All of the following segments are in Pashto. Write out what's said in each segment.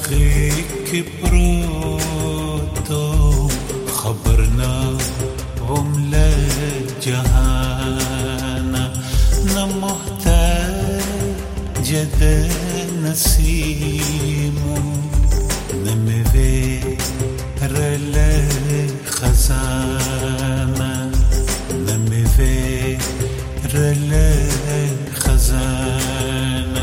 غیږ پروتو خبرنا وم له جهانا نه محتاج د نسیمو نه مې ویرله خزانه نه مې ویرله خزانه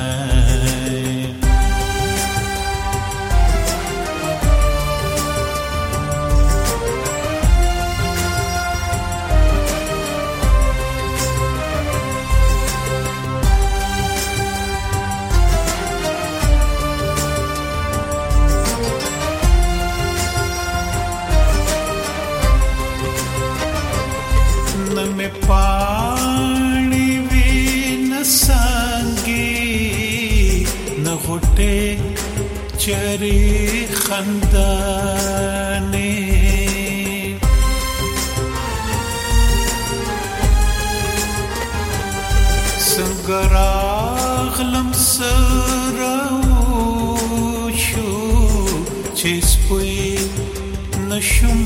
में पानी भी न सांगी न घुटे चरी खंदाने संगरागलम सरावशो चेस पुई नशुम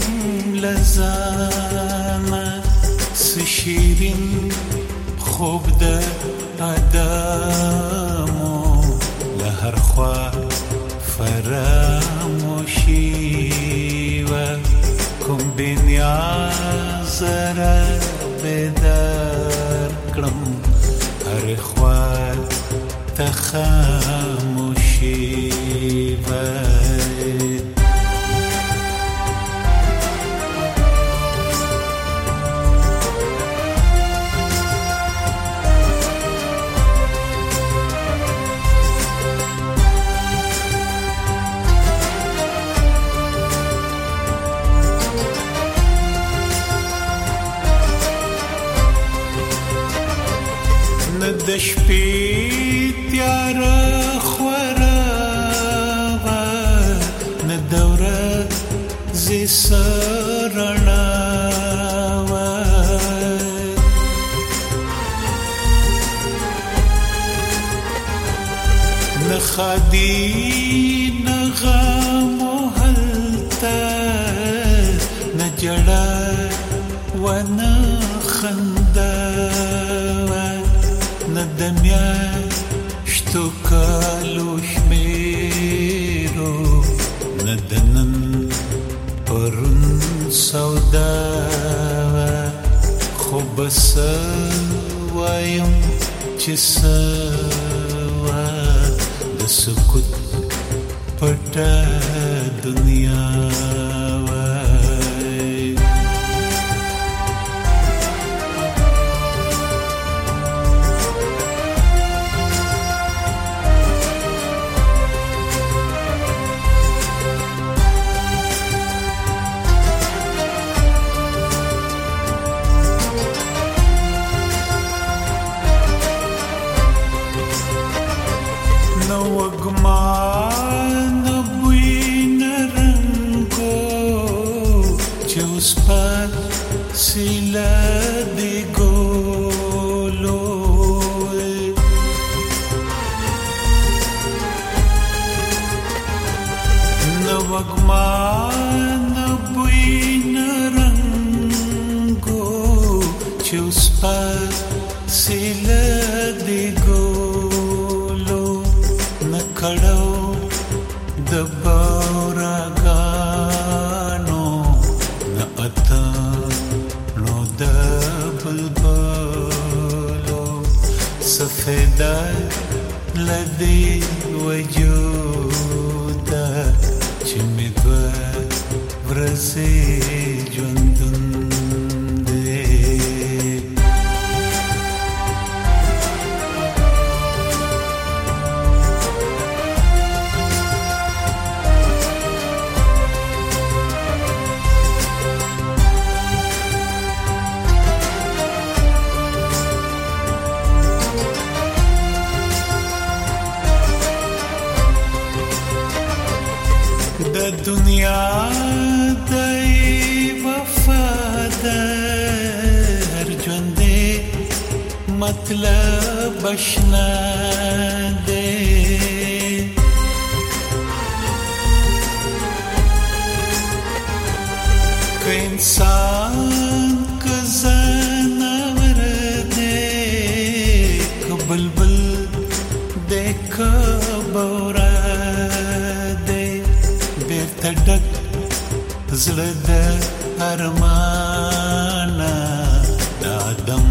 लजाना شیرین خوب د آدمو لهر خوا فراموشی و کوم بنیاز را بیدار کړم هر خوا تخاموشی و د شپې تیار خورا نه دوره زی سرنا نه خادي نه غم هلته نه جړه و نه خندا ندمیا شتو کالو شمیرو ندنن پرون سودا خو بس وایم چې سوا د سکوت پټه دنیا وګمان بوی نرنګو چې اوس پر سیله دی ګولو نو وګمان بوی نرنګو چې اوس پر سیله دی کړو د بورګانو نه اته نو د بلبلو سفیدا لدی وجود چې مې دوه ورځې ژوندون د دنیا د وفادار ژوند مطلب آشنا دی خبره دی بیرته ډک زړه د ارمانه د آدم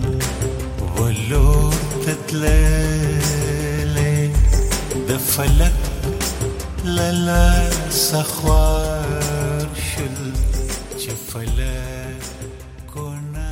ولور ته تللی د فلک له لاسه خوار شل چې فلکونه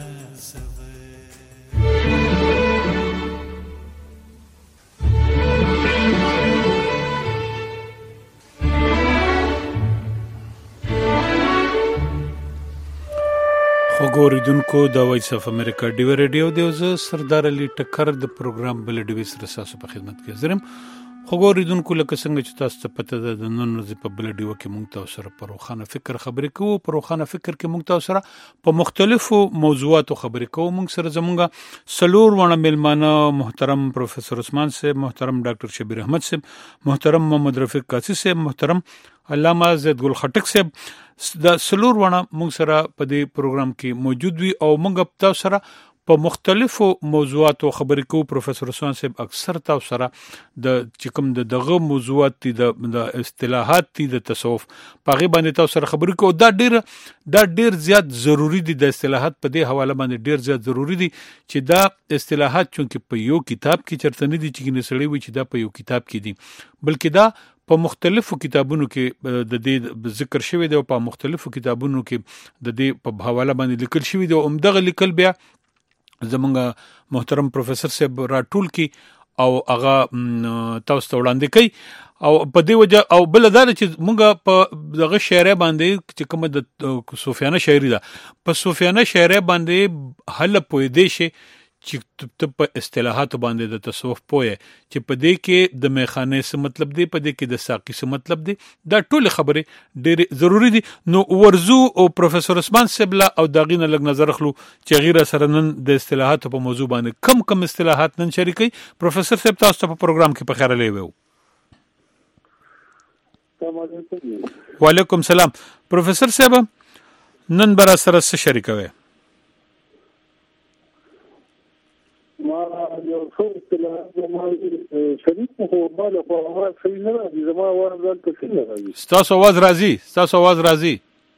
خوګوریدونکو د وایس اف امریکا ډیو ریډیو دی زه سردار علي ټکر د پروګرام بل ډیوي سره تاسو په خدمت کې حاضرم. خوګوریدونکو لکه څنګه چې تاسو ته پته ده د نن ورځې په بل ډیو کې مونږ تاسو سره په روښانه فکر خبرې کوو. په روښانه فکر کې مونږ تاسو سره په مختلفو موضوعاتو خبرې کوو. مونږ سره زمونږه سلور ونه ملمانه محترم پروفیسور عثمان صاحب، محترم ډاکټر شبیر احمد صاحب، محترم محمد رفیق قاصی صاحب، محترم علامه زید ګل خټک صاحب دا سلور ونه مونږ سره په دې پروګرام کې موجود وي او مونږ تاسو سره په مختلفو موضوعاتو خبرې کوو. پروفیسور عثمان صاحب اکثر تاسو سره د چکم دغه موضوعات دي د اصطلاحات دي د تصوف په غي باندې تاسو سره خبرې کوو. دا ډیر زیات ضروری دي. د اصطلاحات په دې حواله باندې ډیر زیات ضروری دي چې دا اصطلاحات چونکه په یو کتاب کې چرته نه دي چې نسړي وي چې دا په یو کتاب کې دي، بلکې دا په مختلفو کتابونو کې د دې ذکر شوی دی او په مختلفو کتابونو کې د دې په حواله باندې لیکل شوی دی او همدغه لیکل بیا زمونږ محترم پروفیسور صاحب راټول کی او هغه تاسو ته وړاندې کوي او په دې وجه او بل دا چې مونږ په دغه شعر باندې چې کوم د صوفیانه شاعري ده په صوفیانه شعر باندې حل پوي دی شي چې ته په اصطلاحات باندې د تصوف پوهه چې په دې کې د میخانه څه مطلب دی، په دې کې د ساقي څه مطلب دی، دا ټول خبره ډېر ضروری دي. نو ورزو او پروفیسور عثمان سبلا او داغینه لګ نظر خلو چې غیر سره نن د اصطلاحات په موضوع باندې کم اصطلاحات نن شریکي. پروفیسور صاحب تاسو ته په پروګرام کې په خیر لوي. وعلیکم سلام. پروفیسور صاحب نن برا سره څه شریکوي؟ ما یو څو اصطلاحات ما شریک خو بالا خو هغه صحیح نه راځي. زما आवाज دلته څنګه راځي؟ ستاسو आवाज راځي.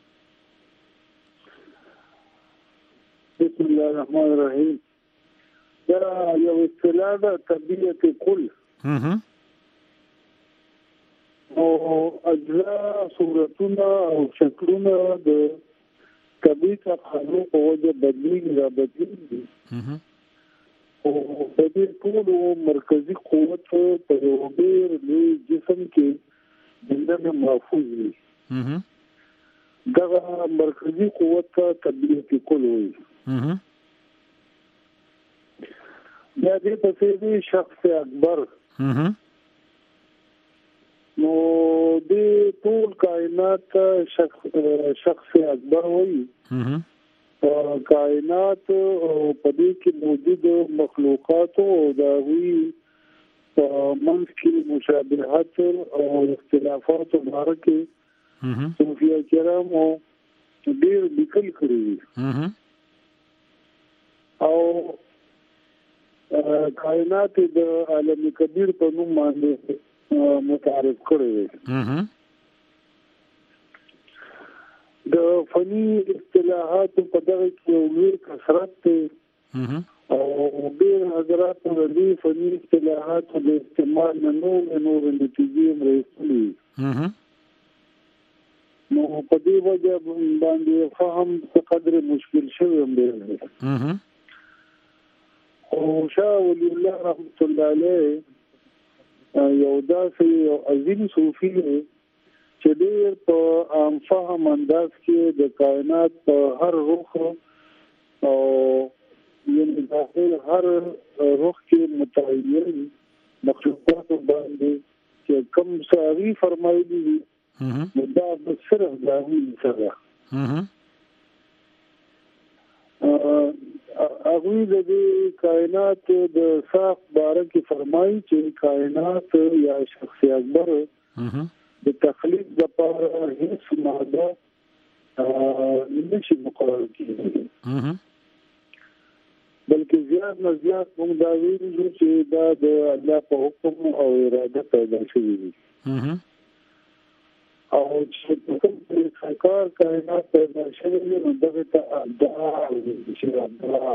بسم الله الرحمن الرحیم. دا یو اصطلاح ده طبیعت کل او اجزاء صورتونه او شکلونه د طبیعت خلق په وجه بدلیږي او په دې ټول مرکزی قوت په یو ډېر لوی جسم کې دنده محفوظ وي. دا مرکزی قوت طبیعت کل وي. بیا دې په دې شخص اکبر نو دې ټول کائنات شخص اکبر وي. کائنات په دې کې موجود مخلوقات او د وی منځ کې مشابهت او اختلافات مبارکه صوفیا کرام او ډېر لیکل کړی او کائنات د عالم کبیر په نوم باندې متعارف کړی. د فني اصطلاحات په دغه کې یو لوی کثرت دی او ډېر حضرات د دې فني اصطلاحات د استعمال نه نور نتیجې مرسلي. نو په دې وجه باندې فهم څه قدر مشکل شوی دی. او شاه ولی الله رحمت الله علیه یو داسې عظیم صوفي چې ډېر په عام فهم انداز کې د کائنات په هر رخ او یعنې داخل هر رخ کې متعین مخلوقات باندې چې کوم ساوي فرمایلی دي دا صرف داوی سره هغوی د دې کائنات د صاف باره کې فرمایي چې کائنات یا شخص اکبر د تخلیق لپاره هیڅ ماده نشي مقرر کیږي. بلکې زیات نه زیات موږ دا ویلو چې دا د الله په حکم او اراده پیدا شوی دي او چې کوم کار کائنات پیدا شوی دی نو دغه ته ابداع چې ابداع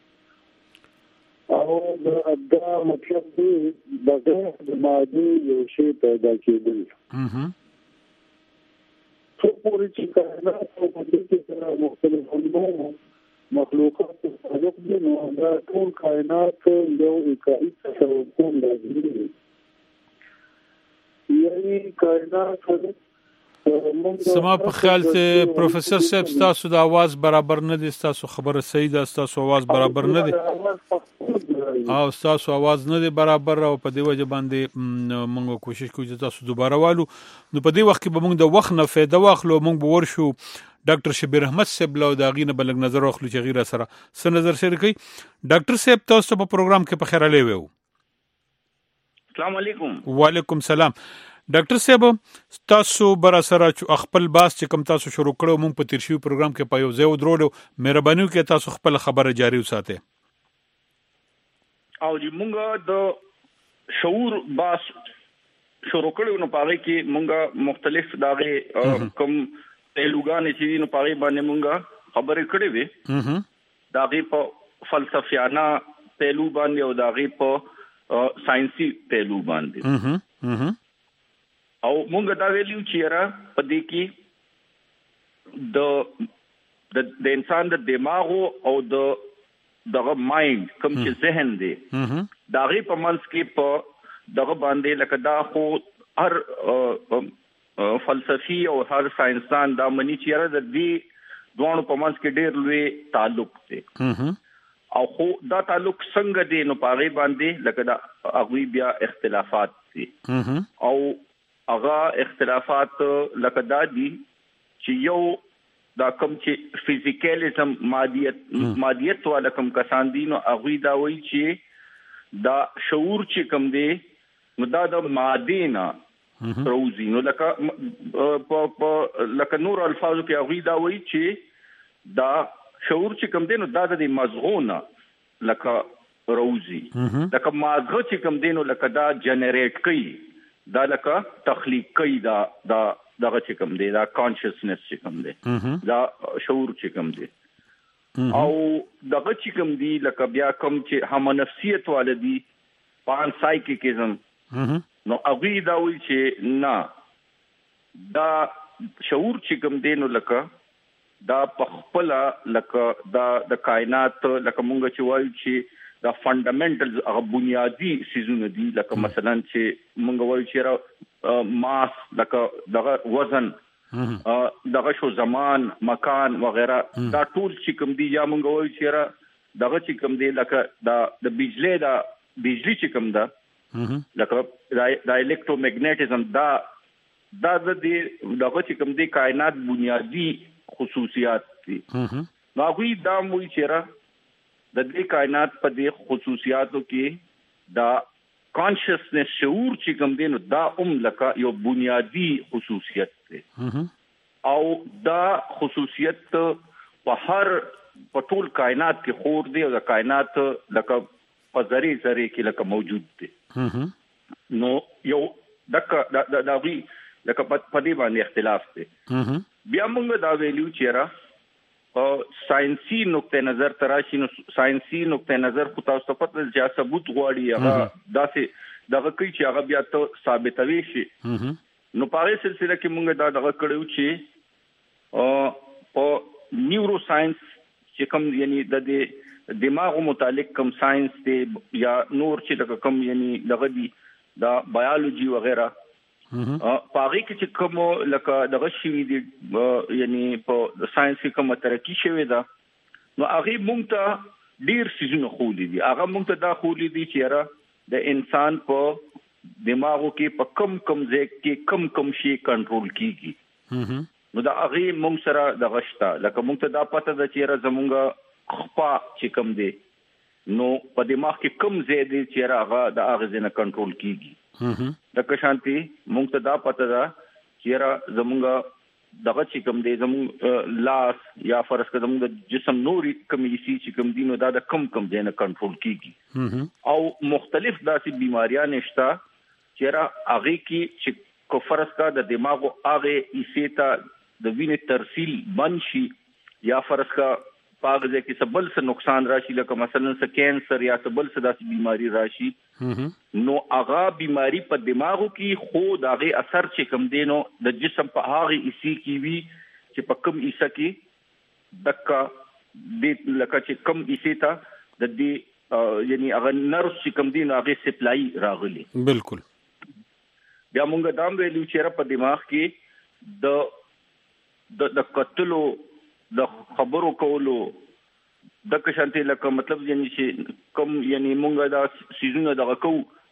او د ابداع مطلب دی بغیر د مادي یو شی پیدا کېدل څو پورې چې کائنات او د دې سره مختلف مخلوقات تعلق دي نو دا ټول کائنات یو اکائی تصور کول لازمي دي یعنی کائنات سما په خیال ته پروفیسور صاحب تاسو د आवाज برابر نه دي تاسو خبره صحیح ده تاسو आवाज برابر نه دي او تاسو आवाज نه دي برابر او په دې وجه باندې موږ کوشش کوو چې تاسو دوباره والو نو په دې وخت کې به موږ د وخت نه فایده واخلو موږ به ورشو ډاکټر شبیر احمد صاحب له دا غینه بلګ نظر واخلو چې غیره سره څه نظر شریک کړي ډاکټر صاحب تاسو په پروګرام کې په خیر علي وو السلام علیکم وعلیکم السلام ډاکټر صاحب تاسو بر سره خپل باس چې کوم تاسو شروع کړو مونږ په تیر شي پروګرام کې پایو زه ودرولو مهرباني وکړئ تاسو خپل خبره جاری وساتئ او چې مونږ د شعور باس شروع کړو نو پاره کې مونږ مختلف داغه کوم پهلوګان چې نو پاره باندې مونږ خبرې کړې وې داغه په فلسفیانه پهلو باندې او داغه په ساينسي پهلو باندې او مونږ دا ویلو چې را پدې کې د انسان د دماغ او دغه مایند کوم چې ذهن دی داغه په منځ کې په دغه باندې لکه دا خو هر فلسفي او هر ساينسدان دا مني چې را د دې دوه په منځ کې ډېر لوی تعلق دی او خو دا تعلق څنګه دی نو پاره باندې لکه دا اغوی بیا اختلافات دي او هغه اختلافات لکه دا دي چې یو دا کوم چې فزیکالیزم مادیت والا کوم کسان دي نو هغه دا وایي چې دا شعور چې کوم دی نو دا د مادینا روزي نو لکه نور الفاظو کې هغه دا وایي چې دا شعور چې کوم دی نو دا د مزغونه لکه روزي لکه مازغه چې کوم دی نو لکه دا جنریټ کوي دا لکه تخلیق کوي دا دغه چې کوم دی دا کانشسنس چې کوم دی دا شعور چې کوم دی او دغه چې کوم دی لکه بیا کوم چې هم نفسیت والدي پان سایکیکزم نو هغه دا وایي چې نه دا شعور چې کوم دی نو لکه دا پخپل لکه دا د کائنات لکه مونږ چې وایو چې دا فندامنټلز هغه بنیادی سيزونه دي لکه مثلا چې مونږ وایو چې ماس لکه دغه وزن دغه شو زمان مکان وغیرہ دا ټول چې کوم دي یا مونږ وایو چې دغه چې کوم دي لکه د بجلی چې کوم ده لکه د الکترومغنیټیزم دا د دغه چې کوم دي کائنات بنیادی خصوصیات دي نو هغه دا موي چې د دې کائنات په دې خصوصیاتو کې دا کانشسنس شعور چې کوم دی نو دا لکه یو بنیادی خصوصیت دی او دا خصوصیت په هر په ټول کائنات کې خور دی او د کائنات لکه په ذره کې لکه موجود دی نو یو دغه لکه په دې باندې اختلاف دی بیا موږ دا ویلو چې ساينسي نقطه نظر تراشي نو ساينسي نقطه نظر خو تاسو په پته ځا ثبوت غواړي هغه داسې دغه کوي چې هغه بیا ته ثابتوي شي نو په هغه سلسله کې موږ دا دغه کړو چې په نیورو ساينس چې کوم یعنی د دماغ متعلق کوم ساينس دی یا نور چې دغه کوم یعنی دغه دی دا بایولوژي وغیرہ پاره کې چې کوم لکه دغه شی دی یعنی په ساينس کې کوم ترقی شوی دا نو هغه مونږ ته ډیر سيزونه خولې دي هغه مونږ ته دا خولې دي چې د انسان په دماغو کې په کم ځای کې کم شی کنټرول کیږي نو دا هغه مونږ سره د غشتا لکه مونږ ته دا پته ده چې زمونږ خپا چې کم دی نو په دماغ کې کم ځای دی چې هغه د هغه ځنه کنټرول کیږي د کشانتي مونږ ته دا پته ده چې زمونږ دغه چې کوم دی زموږ لاس یا فرض کړه زموږ د جسم نوري کمیسي چې کوم دینو دا د کم ځای نه کنټرول کیږي او مختلف داسې بیماریاں نشتا چې را هغه کې چې کو فرض کړه د دماغ او هغه ایسیتا د وینې ترسیل بنشي یا فرض کړه پاغه کې سبل څه نقصان راشي لکه مثلا څه کینسر یا سبل څه داسې بیماری راشي نو هغه بیماری په دماغو کې خو دغه اثر چې کم دینو د جسم په هغه ایسی کې وی چې په کم ایسه کې دکا د لکه چې کم ایسه تا د دې یعنی هغه نرس چې کم دینو هغه سپلای راغلي بالکل بیا مونږ دام ویلو چې په دماغ کې د قتلو د خبرو کولو د کشانته لکه مطلب یعنی چې کم یعنی مونږه دا سيزونه دغه کو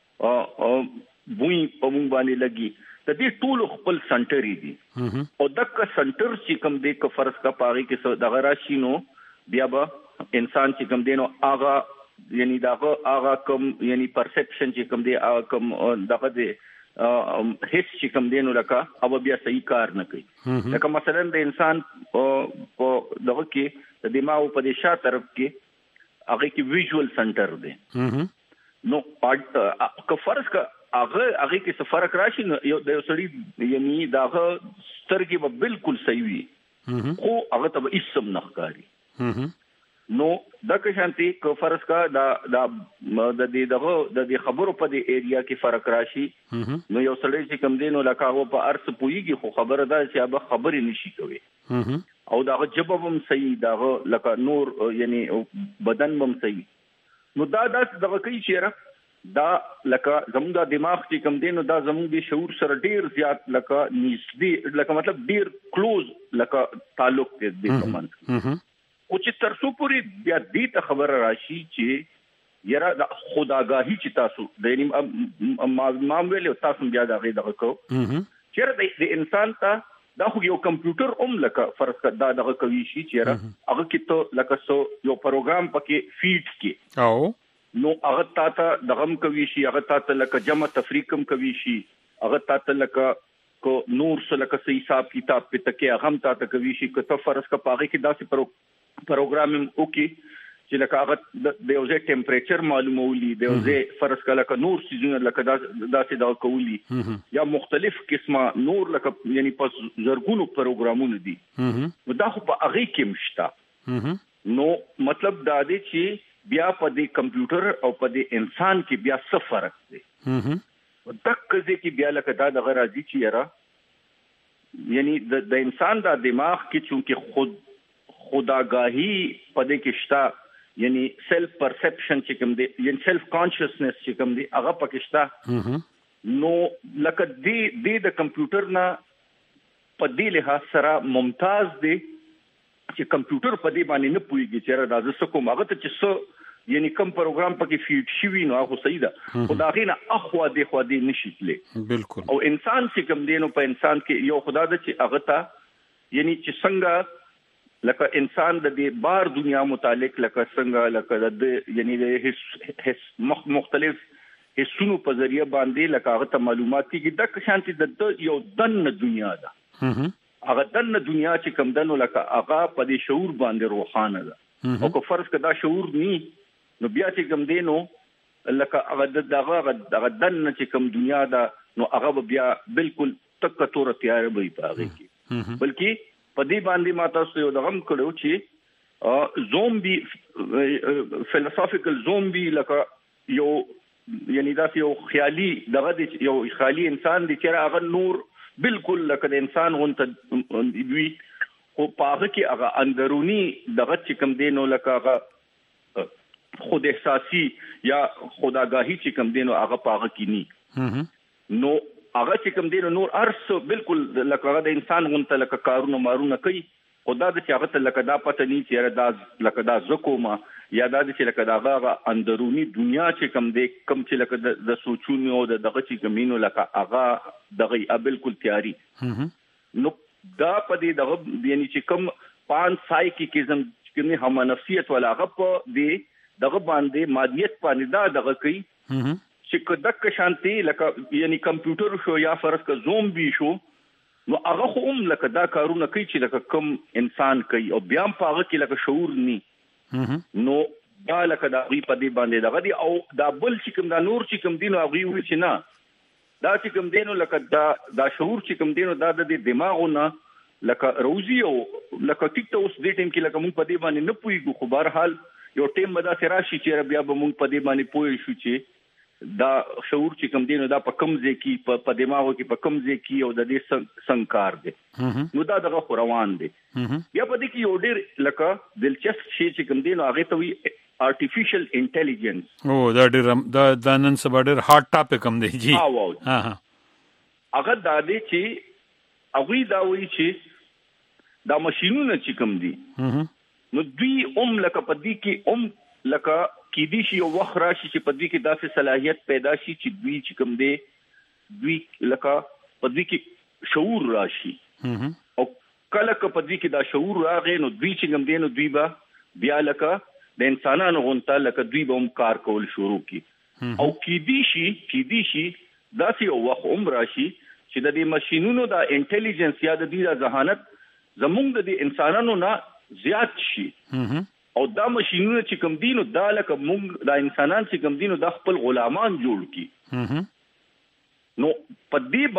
بوئی په مونږ باندې لګي د دې ټول خپل سنټر دي او دغه سنټر چې کم دې ک فرض کا پاري کې دغه راشي نو بیا به انسان چې کم دینو آغا یعنی دغه آغا کم یعنی پرسپشن چې کم دې کم دغه دې هیڅ چې کم دینو لکه او بیا صحیح کار نه کوي لکه مثلا د انسان په دغه کې د دماغ په دې شا طرف کې هغه کې ویژوال سنټر دی نو که فرض کا هغه کې څه فرق راشي نو یو سړی یعنی دغه سترګې به بالکل صحیح وي خو هغه ته اسم نه ښکاري نو دغه شانتي که فرض کا د دې خبرو په دې ایریا کې فرق راشي نو یو سړی چې کم دینو لکه هو په ارث پويږي خو خبره ده چې هغه خبرې نشي کوي او دغه جواب هم صحیح دغه لکه نور یعنی بدن هم صحیح نو دا دغه کوي چې دا لکه زموږ دماغ چې کم دینو دا زموږ د شعور سره ډیر زیات لکه نږدې لکه مطلب ډیر کلوز لکه تعلق دې کومن او چې ترسو پوری بیا دې ته خبر راشي چې یاره د خداګاهی چې تاسو د ما ویلو تاسو بیا دغه کو چې د انسان ته دا خو یو کمپیوټر لکه فرض کړه دغه کوي شي چې یاره هغه کې ته لکه سو یو پروګرام پکې فیډ کې او نو هغه ته دغه کوي شي هغه ته لکه جمع تفریقم کوي شي هغه ته لکه کو نور څه لکه صحیح حساب کتاب په تکي هغه ته کوي شي که ته فرض کا پاغه کې داسې پروګرام وکي چې لکه هغه د یو ځای ټمپریچر معلومولي د یو ځای فرض کله ک نور سيزونه لکه داسې دا کولی یا مختلف قسمه نور لکه یعنی پس زرګونو پروګرامونه دي نو دا خو په هغه کې مشته نو مطلب دا دی چې بیا په دې کمپیوټر او په دې انسان کې بیا څه فرق دی دغه کې بیا لکه دا د غراضي چې یاره یعنی د انسان دا دماغ کې چونکه خداګاهی پدې کې شتا یعنی سیلف پرسپشن چې کوم دی یعنی سیلف کانشسنس چې کوم دی هغه پکې شتا نو لکه دې د کمپیوټر نه پدې له سره ممتاز دی چې کمپیوټر پدې باندې نه پويږي چې را د څه کوم هغه ته چې څه یعنی کوم پروګرام پکې فیډ شوی نو هغه صحیح ده خدای نه اخوا دې نشیتلې بالکل او انسان چې کوم دی نو په انسان کې یو خدای د چې هغه ته یعنی چې څنګه لکه انسان د دې بار دنیا متعلق لکه څنګه لکه د یعنی د مختلف حصونو په ذریعہ باندې لکه هغه ته معلومات کیږي د شانتي د یو دن دنیا ده هغه دن دنیا چې کوم دنو لکه هغه په دې شعور باندې روحانه ده او که فرض کدا شعور ني نو بیا چې کوم دینو لکه هغه دغه دن چې کوم دنیا ده نو هغه بیا بالکل تک تور تیار وي پاږي کی بلکې پدې باندې ما تاسو یو دغم کړو چې زومبي فلسافیکل زومبي لکه یو یعنی دا یو خیالي دغه یو خیالي انسان دی چې هغه نور بالکل لکه د انسان غونته وي خو پاغه کې هغه اندرونی دغه چې کوم دینو لکه هغه خود احساسي یا خداګاهي چې کوم دینو هغه پاغه کې ني نو هغه چې کوم دینو نور ارس بالکل لکه د انسان غونته لکه کارونه مارونه کوي خدا د چې هغه ته لکه دا پته ني چې دا لکه دا زکوما یا دا چې لکه دا هغه اندرونی دنیا چې کوم دی کوم چې لکه د سوچونو او دغه چې کومینو لکه هغه دغه بالکل تیاری نو دا په دې دغه یعنی چې کوم پان سایکیکزم چې هم نفسیت ولا هغه په دې دغه باندې مادیت باندې دا دغه کوي چې کدک شانتي لکه یعنی کمپیوټر شو یا فرض کا زومبي شو نو هغه خو هم لکه دا کارونه کوي چې لکه کم انسان کوي او بیا هم په هغه کې لکه شعور ني نو دا لکه دا غي په دې باندې دغه دي او دا بل چې کوم دا نور چې کوم دینو هغه وی چې نه دا چې کوم دینو لکه دا شعور چې کوم دینو دا د دماغونه لکه روزي او لکه ټیک ته اوس دې ټیم کې لکه مونږ په دې باندې نه پويګو خو بهر حال یو ټیم به دا راشي چې بیا به مونږ په دې باندې پوي شو چې دا شعور چې کوم دینو دا په کم ځای کې په دماغو کې په کم ځای کې او د دې څنګه دي نو دا دغه روان دي بیا په دې کې یو ډېر لکه دلچسپ شی چې کوم دینو هغه ته وی artificial intelligence دا ډېر دا نن سبا ډېر هارد ټاپک هم دی جی هغه دا دی چې هغه دا وی چې دا ماشينونه چې کوم دي نو دوی لکه په دې کې لکه کې دي شي یو وخت راشي چې په دې کې داسې صلاحيت پیدا شي چې دوی چې کوم دي دوی لکه په دې کې شعور راشي او کله که په دې کې دا شعور راغی نو دوی چې کوم دي نو دوی به بیا لکه د انسانانو غونټه لکه دوی به هم کار کول شروع کی او کې دي شي داسې یو وخت راشي چې د دې ماشينونو دا انټيليجنس یا د دې د ذهانت زموږ د انسانانو نه زیات شي او دا ماشينونه چې کوم دي نو دا لکه موږ دا انسانان چې کوم دي نو دا خپل غلامان جوړ کی نو په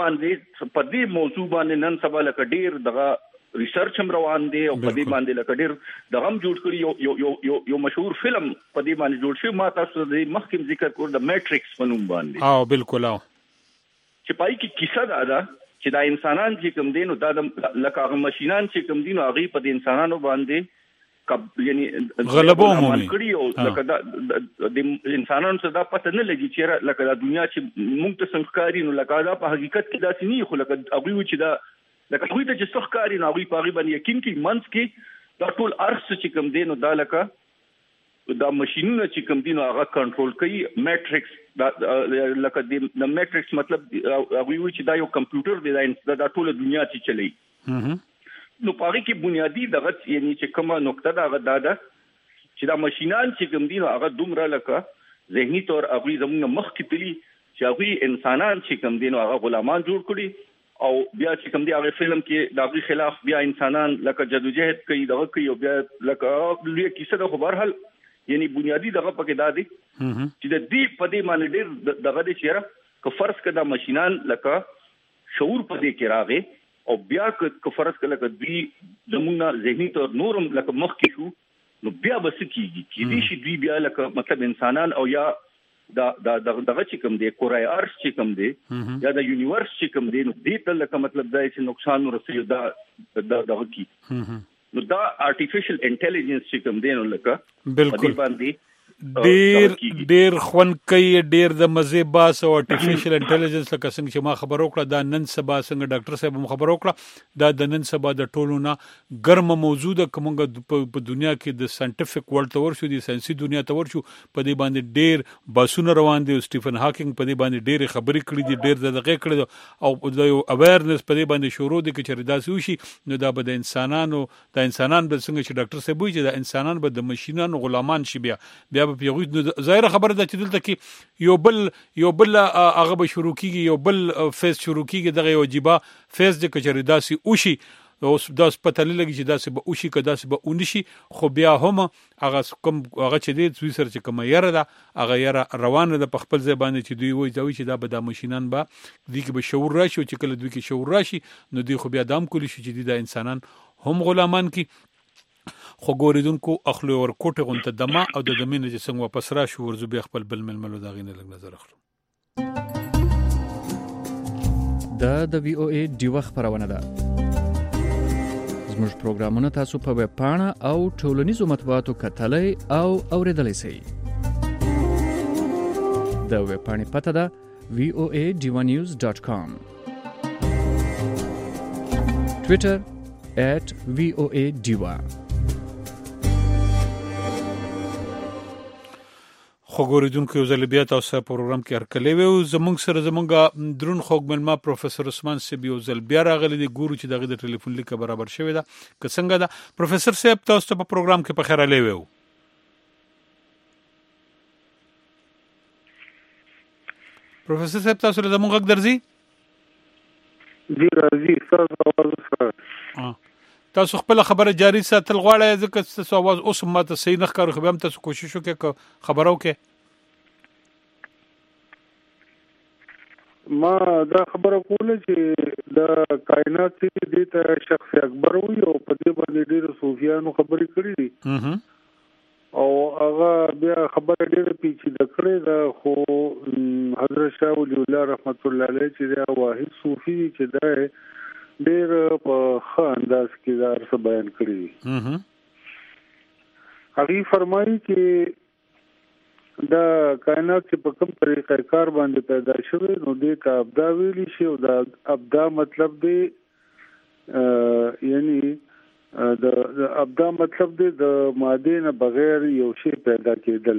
دې موضوع باندې نن سبا لکه ډیر دغه ریسرچ هم روان دي او په دې باندې لکه ډیر دغه هم جوړ کړی یو مشهور فلم په دې باندې جوړ شوی ما تاسو د مخکې ذکر کړ د میټرکس په نوم باندې بالکل چې پای کې کیسه دا چې دا انسانان چې کوم دي نو دا لکه هغه ماشينان چې کوم دي نو هغه په دې انسانانو باندې یعنی غلبو مومي کړی او لکه د انسانانو څخه دا پته نه لګي چې لکه د دنیا چې موږ ته څنګه کاری نو لکه دا په حقیقت کې داسې نه خو لکه هغه چې دا لکه دوی ته چې څه کاری نو هغه په هغه باندې یقین کې منځ کې دا ټول ارث چې کوم دی نو دا لکه دا ماشينونه چې کوم دي نو هغه کنټرول کوي میټرکس دا لکه د میټرکس مطلب هغه چې دا یو کمپیوټر دی دا ټول دنیا چې چلی نو پاره کې بنیادی دغه یعنی چې کومه نقطه دا چې دا ماشينان چې کوم دي نو هغه دومره لکه ذهني تور هغه زموږ مخ کې تلی چې هغه انسانان چې کوم دي نو هغه غلامان جوړ کړي او بیا چې کوم دي هغه فلم کې د هغه خلاف بیا انسانان لکه جدوجہد کوي دغه کوي او بیا لکه لوی کیسه د خبر حل یعنی بنیادی دغه پکې دا دي چې د دې په دې باندې ډېر دغه دي چې که فرض کړه ماشينان لکه شعور په دې کې راغی او بیا که فرض کله که دوی زموږه ذهني تور نورم لکه مخ کې شو نو بیا بس کیږي چې دې شي دوی بیا لکه مطلب انسانان او یا دغه چې کوم دی کورای ارث چې کوم دی یا د یونیورس چې کوم دی نو دې ته لکه مطلب دا چې نقصان ورسېږي دا دغه کی نو دا artificial intelligence چې کوم دی نو لکه بالکل باندې ډیر خون کوي ډیر د مزه باس او artificial intelligence لکه څنګه چې ما خبر وکړه دا نن سبا څنګه ډاکټر صاحب هم خبر وکړه دا د نن سبا د ټولو نه ګرمه موجوده کومه په دنیا کې د ساينټیفیک ورلد ته ورشو دي ساينسي دنیا ته ورشو په دې باندې ډیر باسونه روان دي سټيفن هاکینګ په دې باندې ډیر خبرې کړې دي ډیر دغه کړې او د یو اویرنس په دې باندې شروع دي چې رداسي وشي نو دا به د انسان به څنګه چې ډاکټر صاحب وایي چې د انسانان به د ماشينانو غلامان شي بیا به یو ظاهر خبره ده چې دلته کې یو بل هغه به شروع کیږي یو بل فیز شروع کیږي دغه واجبہ فیز د کچری داسي اوشي اوس داس پته لګي چې داسې به اوشي که داسې به اونشي خو بیا هم هغه چې دی دوی سره چې کومه یره ده هغه یره روانه ده په خپل ځای باندې چې دوی وایي چې دا به د ماشینان به دوی کې به شعور راشي او چې کله دوی کې شعور راشي نو دوی خو بیا دام کولی شي چې د انسانان هم غلامان کی خو ګوریدونکو اخلو ور کوټه غونته دما او د دمینه چې څنګه واپس راشي ورزو به خپل بل ململو دا غینه لګ نظر اخلو د وی او ای دیو خبرونه ده زموږ پروګرامونه تاسو په ویب پاڼه او ټولنیزو مطبوعاتو کتلای او اوریدلای شئ د ویب پاڼې پته ده voanews.com Twitter @voadiva خو ګوریدونکو یو ځل بیا تاسو په پروګرام کې هرکلی وو زمونږ سره زمونږ درون خوږ ملما پروفیسور عثمان صاحب یو ځل بیا راغلی دی ګورو چې دغه د ټلیفون لیک برابر شوی ده که څنګه ده پروفیسور صاحب تاسو په پروګرام کې په خیر علی وو پروفیسور صاحب تاسو له زمونږ غږ درځي جی راځي تاسو आवाज سره تاسو خپل خبره جاری ساتل غواړئ ځکه تاسو आवाज اوس ماته صحیح نه ښکاري خو به هم تاسو کوشش وکړئ خبرو کې ما دا خبره کوله چې د کائنات کې د شخص اکبر وي او په دې باندې ډېر صوفیانو خبرې کړې دي او هغه بیا خبره ډېر پیچیده کړې ده خو حضرت شاه ولی الله رحمت الله علیه چې دا واحد صوفي چې دا ډېر په ښه انداز کې دا څه بیان کړی هغه فرمایي چې دا کائنات چې په کوم طریقه کار باندې پیدا شوی نو دې ته ابدا ویلی شي او دا ابدا مطلب دی یعنی د ابدا مطلب دی د ماده نه بغیر یو شی پیدا کېدل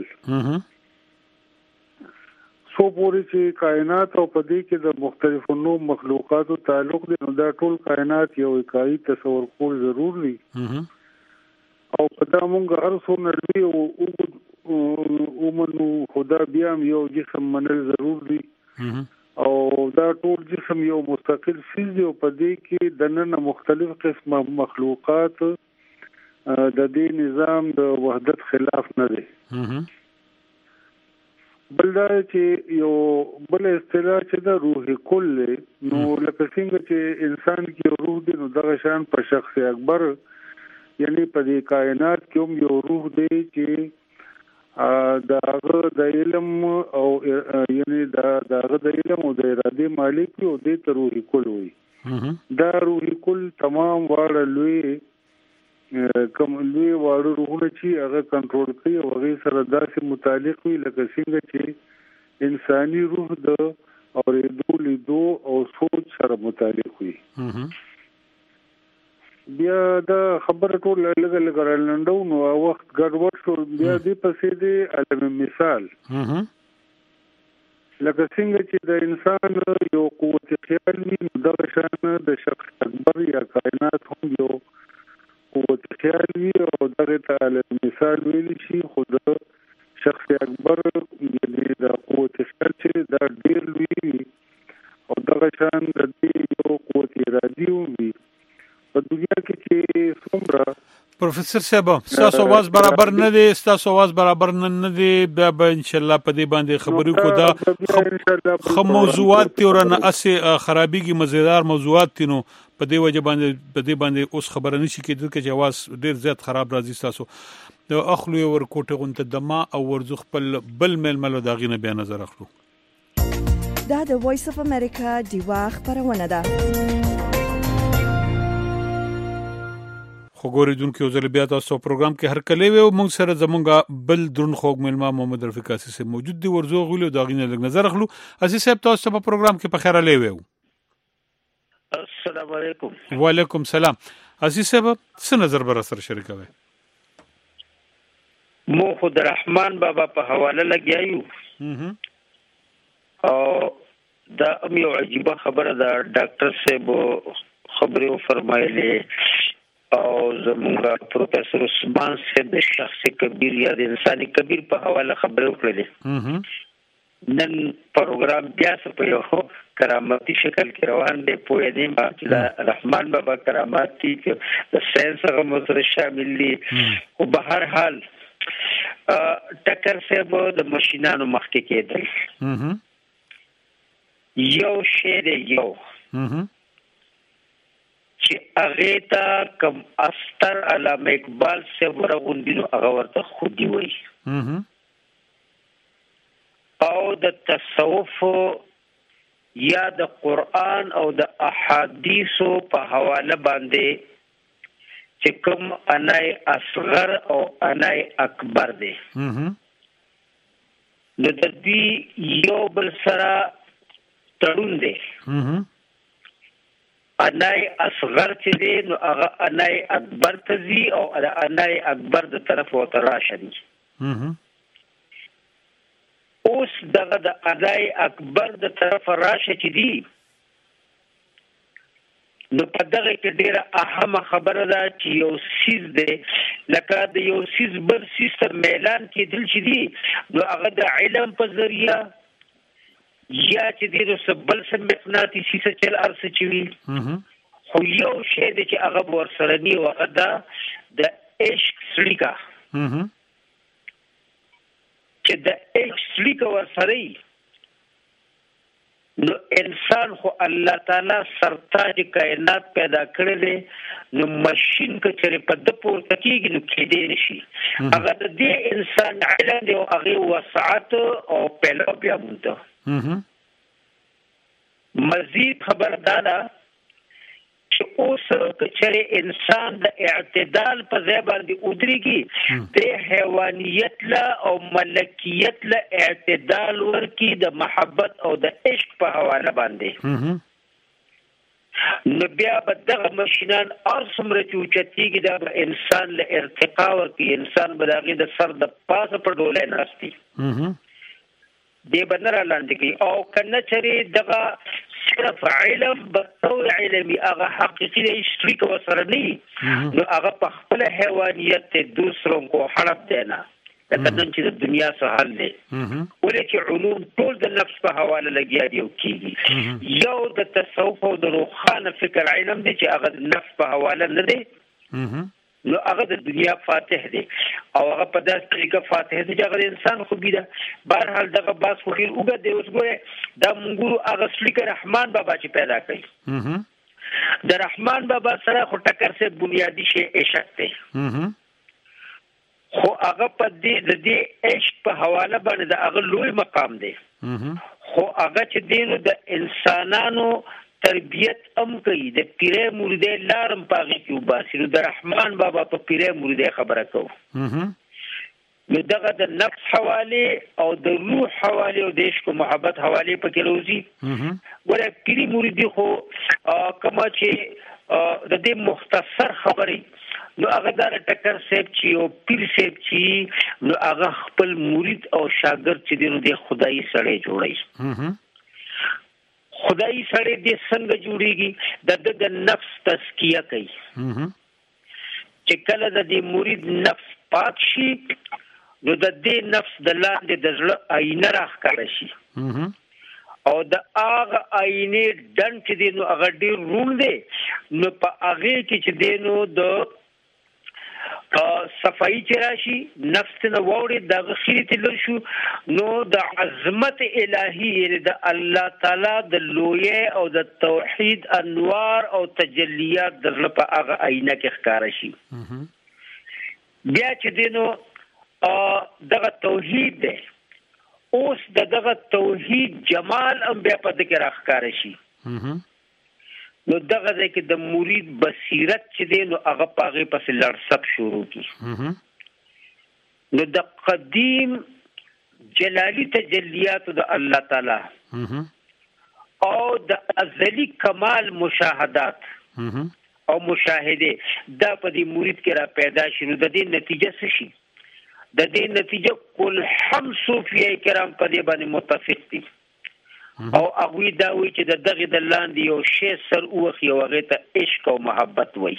سو پوری چې کائنات او پدې کې د مختلفو نو مخلوقاتو تعلق دی نو دا ټول کائنات یو اکایی تصور کول ضروري او پدا مونږ هر څو نړۍ او منو خدا بیا یو جسم منل ضروري او دا ټول جسم یو مستقل چیز دی او پدې کې دنه مختلف قسمه مخلوقات د دې نظام د وحدت خلاف نه دي بل دا چې یو بل اصطلاح چې د روح کل نو لکه څنګه چې انسان کې روح دی نو دغه شان په شخص اکبر یعنی په دې کائنات کې هم یو روح دی چې داغه د علم او یعنی داغه د علم او د ارادې مالک او د روح کل وي دا روح کل تمام واړه لوی کوم لوی واړو روحونه چې هغه کنټرول کوي او هغه سره داسې متعلق وي لکه څنګه چې انساني روح د اورېدو لیدو او سوچ سره متعلق وي بیا دا خبره ټول لږ رالنډو نو وخت ګډوډ شو بیا دې پسې دې علم مثال لکه څنګه چې د انسان یو قوت خیال وي دغه شان د شخص اکبر یا کائنات هم یو قوت خیال وی او دغه تعالی مثال ویل شي خود شخص اکبر یعنی د قوت خیال چې دا ډیر لوی او دغه شان د دې یو قوت ارادي وي په دنیا کې چې څومره پروفیسور صاحب تاسو आवाज برابر نه دي تاسو आवाज برابر نه دي بیا به ان شاء الله په دې باندې خبرې کو دا خو موضوعات تورنه اسه خرابېږي مزیدار موضوعات تینو په دې وجه باندې اوس خبره نشي کېدل چې आवाज ډیر زیات خراب راځي تاسو د اخلو ور کوټه غونته دما او ورزخ بل ململو دا غینه بیا نظر اخلو دا د وایس اف امریکا دیوا خبرونه ده خو ګوریدونکو یو ځل بیا تاسو پروګرام کې هر کله وي او موږ سره زمونږ بل درون خوږ ملما محمد رفیق اساسی موجود دی ورزو غولو دا غینه لګ نظر اخلو اساسی صاحب تاسو په پروګرام کې په خیره لوي السلام علیکم وعلیکم السلام اساسی صاحب څه نظر بر سره شریکوي مو خود رحمان بابا په حواله لګیایو او دا یو عجیب خبره ده ډاکټر صاحب خبرو فرمایله او زمونږ پروفیسور عثمان صاحب د شخص کبیر یا د انساني کبیر په حواله خبرو کړلې نن پروګرام بیا څه په یو کرامتي شکل کې روان دی په دې باندې چې رحمان بابا کرامات کې د ساينس هغه سره شامل دي او په هر حال ټکر صاحب د ماشينانو مخکې کېدل یو شی دی یو چې هغه ته کوم استر علامه اقبال سے ورغوندینو هغه ورته خودي وای او د تصوف یا د قران او د احادیثو په حواله باندې چې کوم انای اصغر او انای اکبر دی نو د دې یو بل سره تړون دی انای اصغر چې دی نو هغه انای اکبر ته ځي او انای اکبر د طرف ورته راشي اوس دغه د انای اکبر د طرف راشه چې دی نو په دغه کې ډیره اهمه خبره ده چې یو سیز دی لکه د یو سیز بل سیز ته میلان کېدل چې دی نو هغه د علم په ذریعہ یا چې د سبل سم مقناطیسي څه چل ارسه چوي خو یو شی د چې هغه ورسره نی وغه دا د عشق سړیکا چې د عشق سړیکا ورسره نو انسان خو الله تعالی سرتاج کائنات پیدا کړی دی نو ماشین کچره په د پورته کېږي نو کېدې نشي هغه د دې انسان علم دی او هغه وسعت او پهلو بیا مونته مزید خبردار چې اوس کچره انسان د اعتدال په ځای باندې ودرېږي د حیوانیت لا او ملکیت لا اعتدال ورکی د محبت او د عشق په حواله باندې نو بیا به دغه ماشینان ارسمره چوچتیږي د انسان له ارتقا ورکی انسان به دغه د سر د پاسه په ډوله ناشتي دی بنره لاندې کی او کنه چری دغه صرف علم بطور علمي هغه حقيقي هیڅ کو سره نه نو هغه په خپل حیوانیت دوسرو کو حرف دینا لکه نن چې د دنیا سهال دی ولې چې علوم ټول د نفس په حواله لګیا دی او کیږي یو د تصوف او د روحانه فکر علم دی چې هغه د نفس په حواله نه دی نو هغه د دنیا فاتح دی او هغه په داسې طریقه فاتح دی چې هغه انسان خو بيده بهرحال دغه باس خو ډیر وګد دی اوس ګوره دا مونږ هغه سلیک رحمان بابا چې پیدا کړي د رحمان بابا سره خو ټکر سه بنیادی شی عشق دی خو هغه په دې عشق په حواله باندې د هغه لوی مقام دی خو هغه چې دینو د انسانانو تربیت کوي د پیره مرده لارم پاږي کیو باسي د رحمان بابا په پیره مرده خبره کو نو دغه د نفس حواله او د روح حواله او د عشق محبت حواله پکې روزي ګوره پیری مرده خو کما چې د دې مختصر خبرې نو هغه د ټکر سیب چی او پیر سیب چی نو هغه خپل مرید او شاګرد چې دینو د خدای سره جوړي خدای سره دې څنګه جوړيږي د نفس تزکیه کوي چې کله د دې مرید نفس پاک شي نو د دې نفس د لاندې د زړه آینه راښکاره شي او د هغه آینه ډن چې دې نو هغه ډېر روڼ دی نو په هغه کې چې دې نو د صفائی چې راشي نفس نه ووري د غخيري تل شو نو د عظمت الهي یعنی د الله تعالی د لوی او د توحید انوار او تجلیات د په هغه آینه کې ښکارا شي بیا چې دینو دغه توحید دی اوس دغه توحید جمال هم بیا په دې کې راښکارا شي نو دغه ځکه د مرید بصیرت چې دی نو هغه پاغه پس لړسب شروع کی نو د قدیم جلالی تجلیات د الله تعالی او د ازلی کمال مشاهدات او مشاهده دا په دې مرید کې را پیدا شي نو د دې نتیجه څه شي د دې نتیجه کل هم صوفیه کرام په دې باندې متفق دي او هغه دا وی چې دغه د لاندې یو شی سر اوخي او هغه ته عشق او محبت وای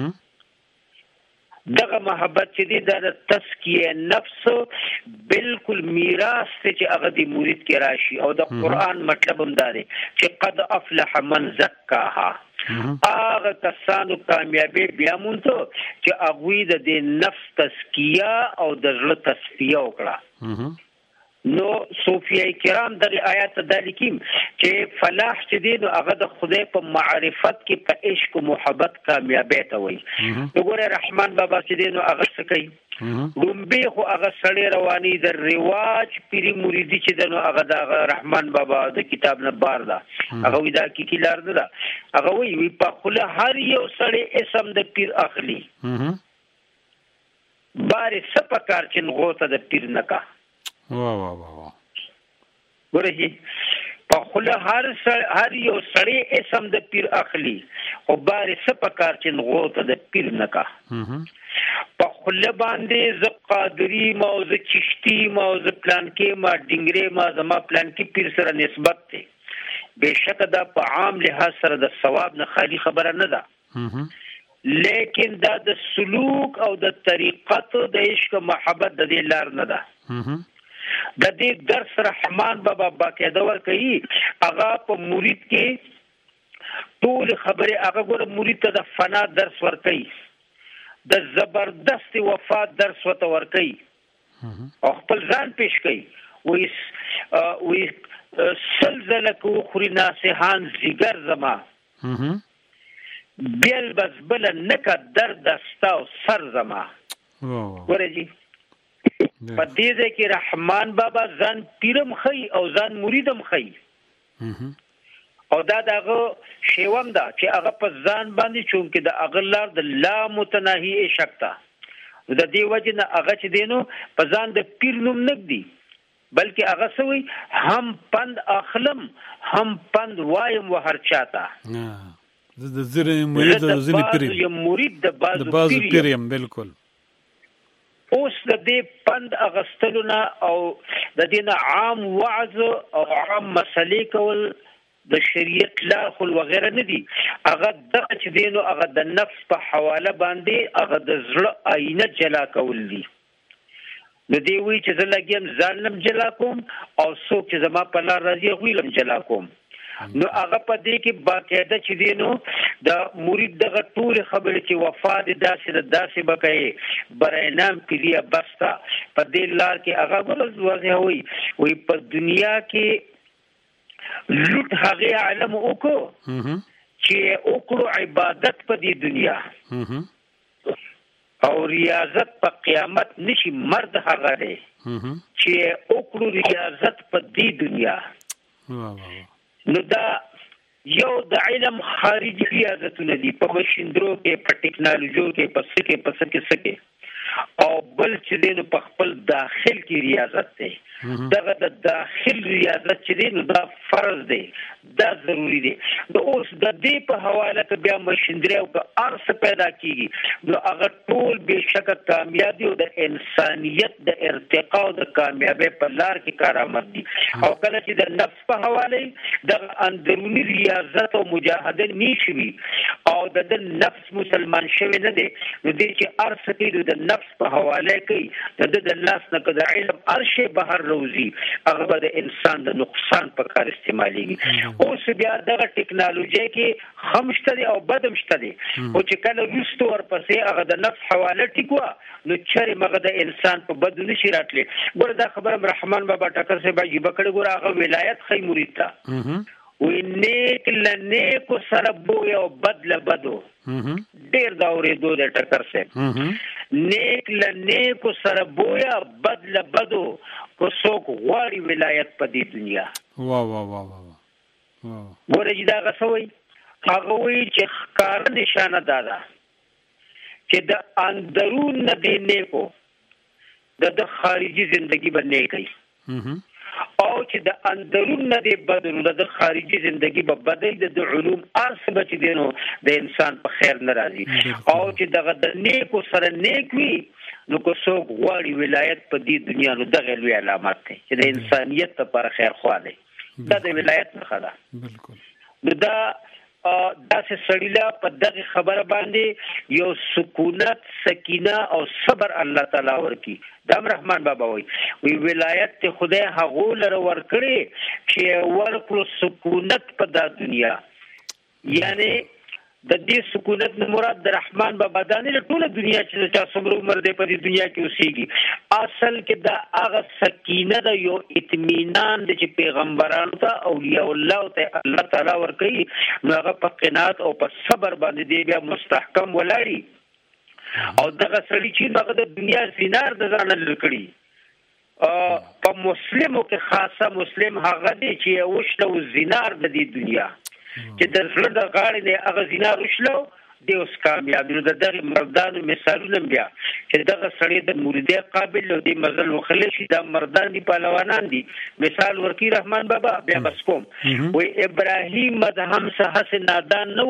دغه محبت چې د تزکیه نفس بالکل میراث چې هغه د مرید کې راشي او د قران مطلب هم دی چې قد افلح من زکاها هغه کسانو کامیابی بیا مونږ چې هغه د نفس تزکیه او د زړه تصفیه وکړه نو صوفیه کرام د آیات د لیکیم چې فلاح چې دی نو هغه د خدای په معرفت کې په عشق او محبت کامیابی ته وایي وګوره رحمان بابا چې دی نو هغه څه کوي دومبه خو هغه سړی رواني د رواج پیری مریدي چې دی نو هغه د رحمان بابا د کتاب نه بار ده هغه وی دا کی لار ده هغه وی په خله هر یو سړی اسم د پیر اخلي بارې سپکار چې غوته د پیر نکا واه واه واه ورهي په خله هر یو سړی اسم د پیر اخلي او بارې سپکار چې غوته د پیر نکا په خله باندې ز قادری موز چشتی موز پلان کې ما ډنګره ما زما پلان کې پیر سره نسبت دی بهشکه دا په عام لحاظ سره د ثواب نه خالی خبره نه ده لیکن دا د سلوک او د طریقت د عشق محبت د دې لار نه ده د دې درس رحمان بابا باقاعده ورکوي هغه په مرید کې ټول خبره هغه ګور مرید ته د فنا درس ورکوي د زبردست وفات درس ورکوي او خپل ځان پیش کوي وی سلزله کو خوري ناسهان زیګر زما بیل بس بل نکا درد استا او سر زما ورجی په دې کې رحمان بابا ځان پیرم خي او ځان مریدم خي او دا دغه شیوم دا چې هغه په ځان باندې چونکې د اغلار د لا متناهي شکتا د دې وجه نه هغه چې دینو په ځان د پیر نوم نګدي بلکې هغه سوی هم پند اخلم هم پند وایم وهر چاته د زره مرید د زنی پیر یم مرید د باز پیریم بالکل اوس د دې پند اغستلونه او د دې عام وعظ او عام مسلې کول د شریعت لا خل وغیرہ نه دي هغه دغه چې دینو هغه د نفس په حواله باندې هغه د زړه آینه جلا کول دي د دې وی چې زه لګیم ځانم جلا کوم او څوک چې زما په لار راځي غویلم جلا کوم نو هغه په دې کې باقاعده چې دینو د مرید دغه ټول خبرې چې وفات داسې بکای برینام پیډیا بستا په دې لار کې هغه ورځ واضح وي په دنیا کې لوټ هغه علم وکړو چې وکړو عبادت په دې دنیا او ریاضت په قیامت نشي مرد هغه دی چې وکړو ریاضت په دې دنیا نو دا یو د علم خارجي ریاضتونه دي په ماشيندرو کې په ټیکنالوژي کې په سکه او بل چې دین په خپل داخل کې ریاضت دی دغه د داخل ریاضت چې دین دا فرض دی دا ضروری دی نو اوس د دې په حواله کې بیا ماشيندري او ارث پیدا کیږي نو هغه ټول به شک کامیابی او د انسانيت د ارتقا او د کامیابی په لار کې کارآمد دي او کله چې د نفس په حواله د اندرونی ریاضت او مجاهده نشوي او د نفس مسلمان شوی نه دی نو دې چې ارث کې د نفس په حواله کې د ناس نه کده علم ارشه بهر روزي هغه د انسان د نقصان په کار استعماليږي اوس بیا دغه ټیکنالوژي کې خمشته او بدمشته دي او چې کله رستو ورپسې هغه د نفس حواله ټیکوا نو چره مغه د انسان په بد نشي راتلی ګور دا خبره رحمان بابا ټکر سے باجی بکړه ګور هغه ولایت خی مرید تا وی نیک لنیکو سره بو یو بدل بدو ډیر دا اورېدو د ټکر سے نیک لنیکو سره بو یا بدل بدو کو څوک غواړي ولایت په دې دنیا وا وا وا وا ګورې دا غسوي هغه وی چې ښکار نشانه دادا چې د اندرون نه دی نیکو د خارجي ژوندۍ باندې کوي او چې د اندرون نه دی بدلون د خارجي ژوندۍ په بدل د علوم ارث بچ دینو د انسان په خیر ناراضي او چې دغه د نیکو سره نیک وي نو کو څوک غواړي ولایت په دې دنیا نو دغه لوی علامات دی چې د انسانيت لپاره خیر خوا دی دا د ولایت نه خلا بالکل نو دا داسې سړیلا په دغه خبره باندې یو سکونت سکینه او صبر الله تعالی ورکی دا رحمان بابا وی ولایت ته خدای هغه لره ورکړي چې ورکړو سکونت په د دنیا یعنی د دې سکونت نه مراد د رحمان بابا دانه ټول دنیا چې چا څومره عمر دی په دې دنیا کې اوسېږي اصل کې دا هغه سکینه د یو اطمینان د چې پیغمبرانو ته اولیاء الله ته الله تعالی ورکړي نو هغه په قناعت او په صبر باندې دی بیا مستحکم ولاړی او دغه سړي چې دغه د دنیا زینار د ځان لکړي په مسلمو کې خاصه مسلم هغه دی چې وشلو زینار د دې دنیا چې د زړه د غاړې نه هغه زینار وشلو دی اوس کامیاب نو دغه مردانو مثالونه بیا چې دغه سړی د مریدي قابل او د مزل وخلې شي د مردان دي پهلوانان دي مثال ورکی رحمان بابا بیا بس کوم وی ابراهیم مدهم سه نادان نو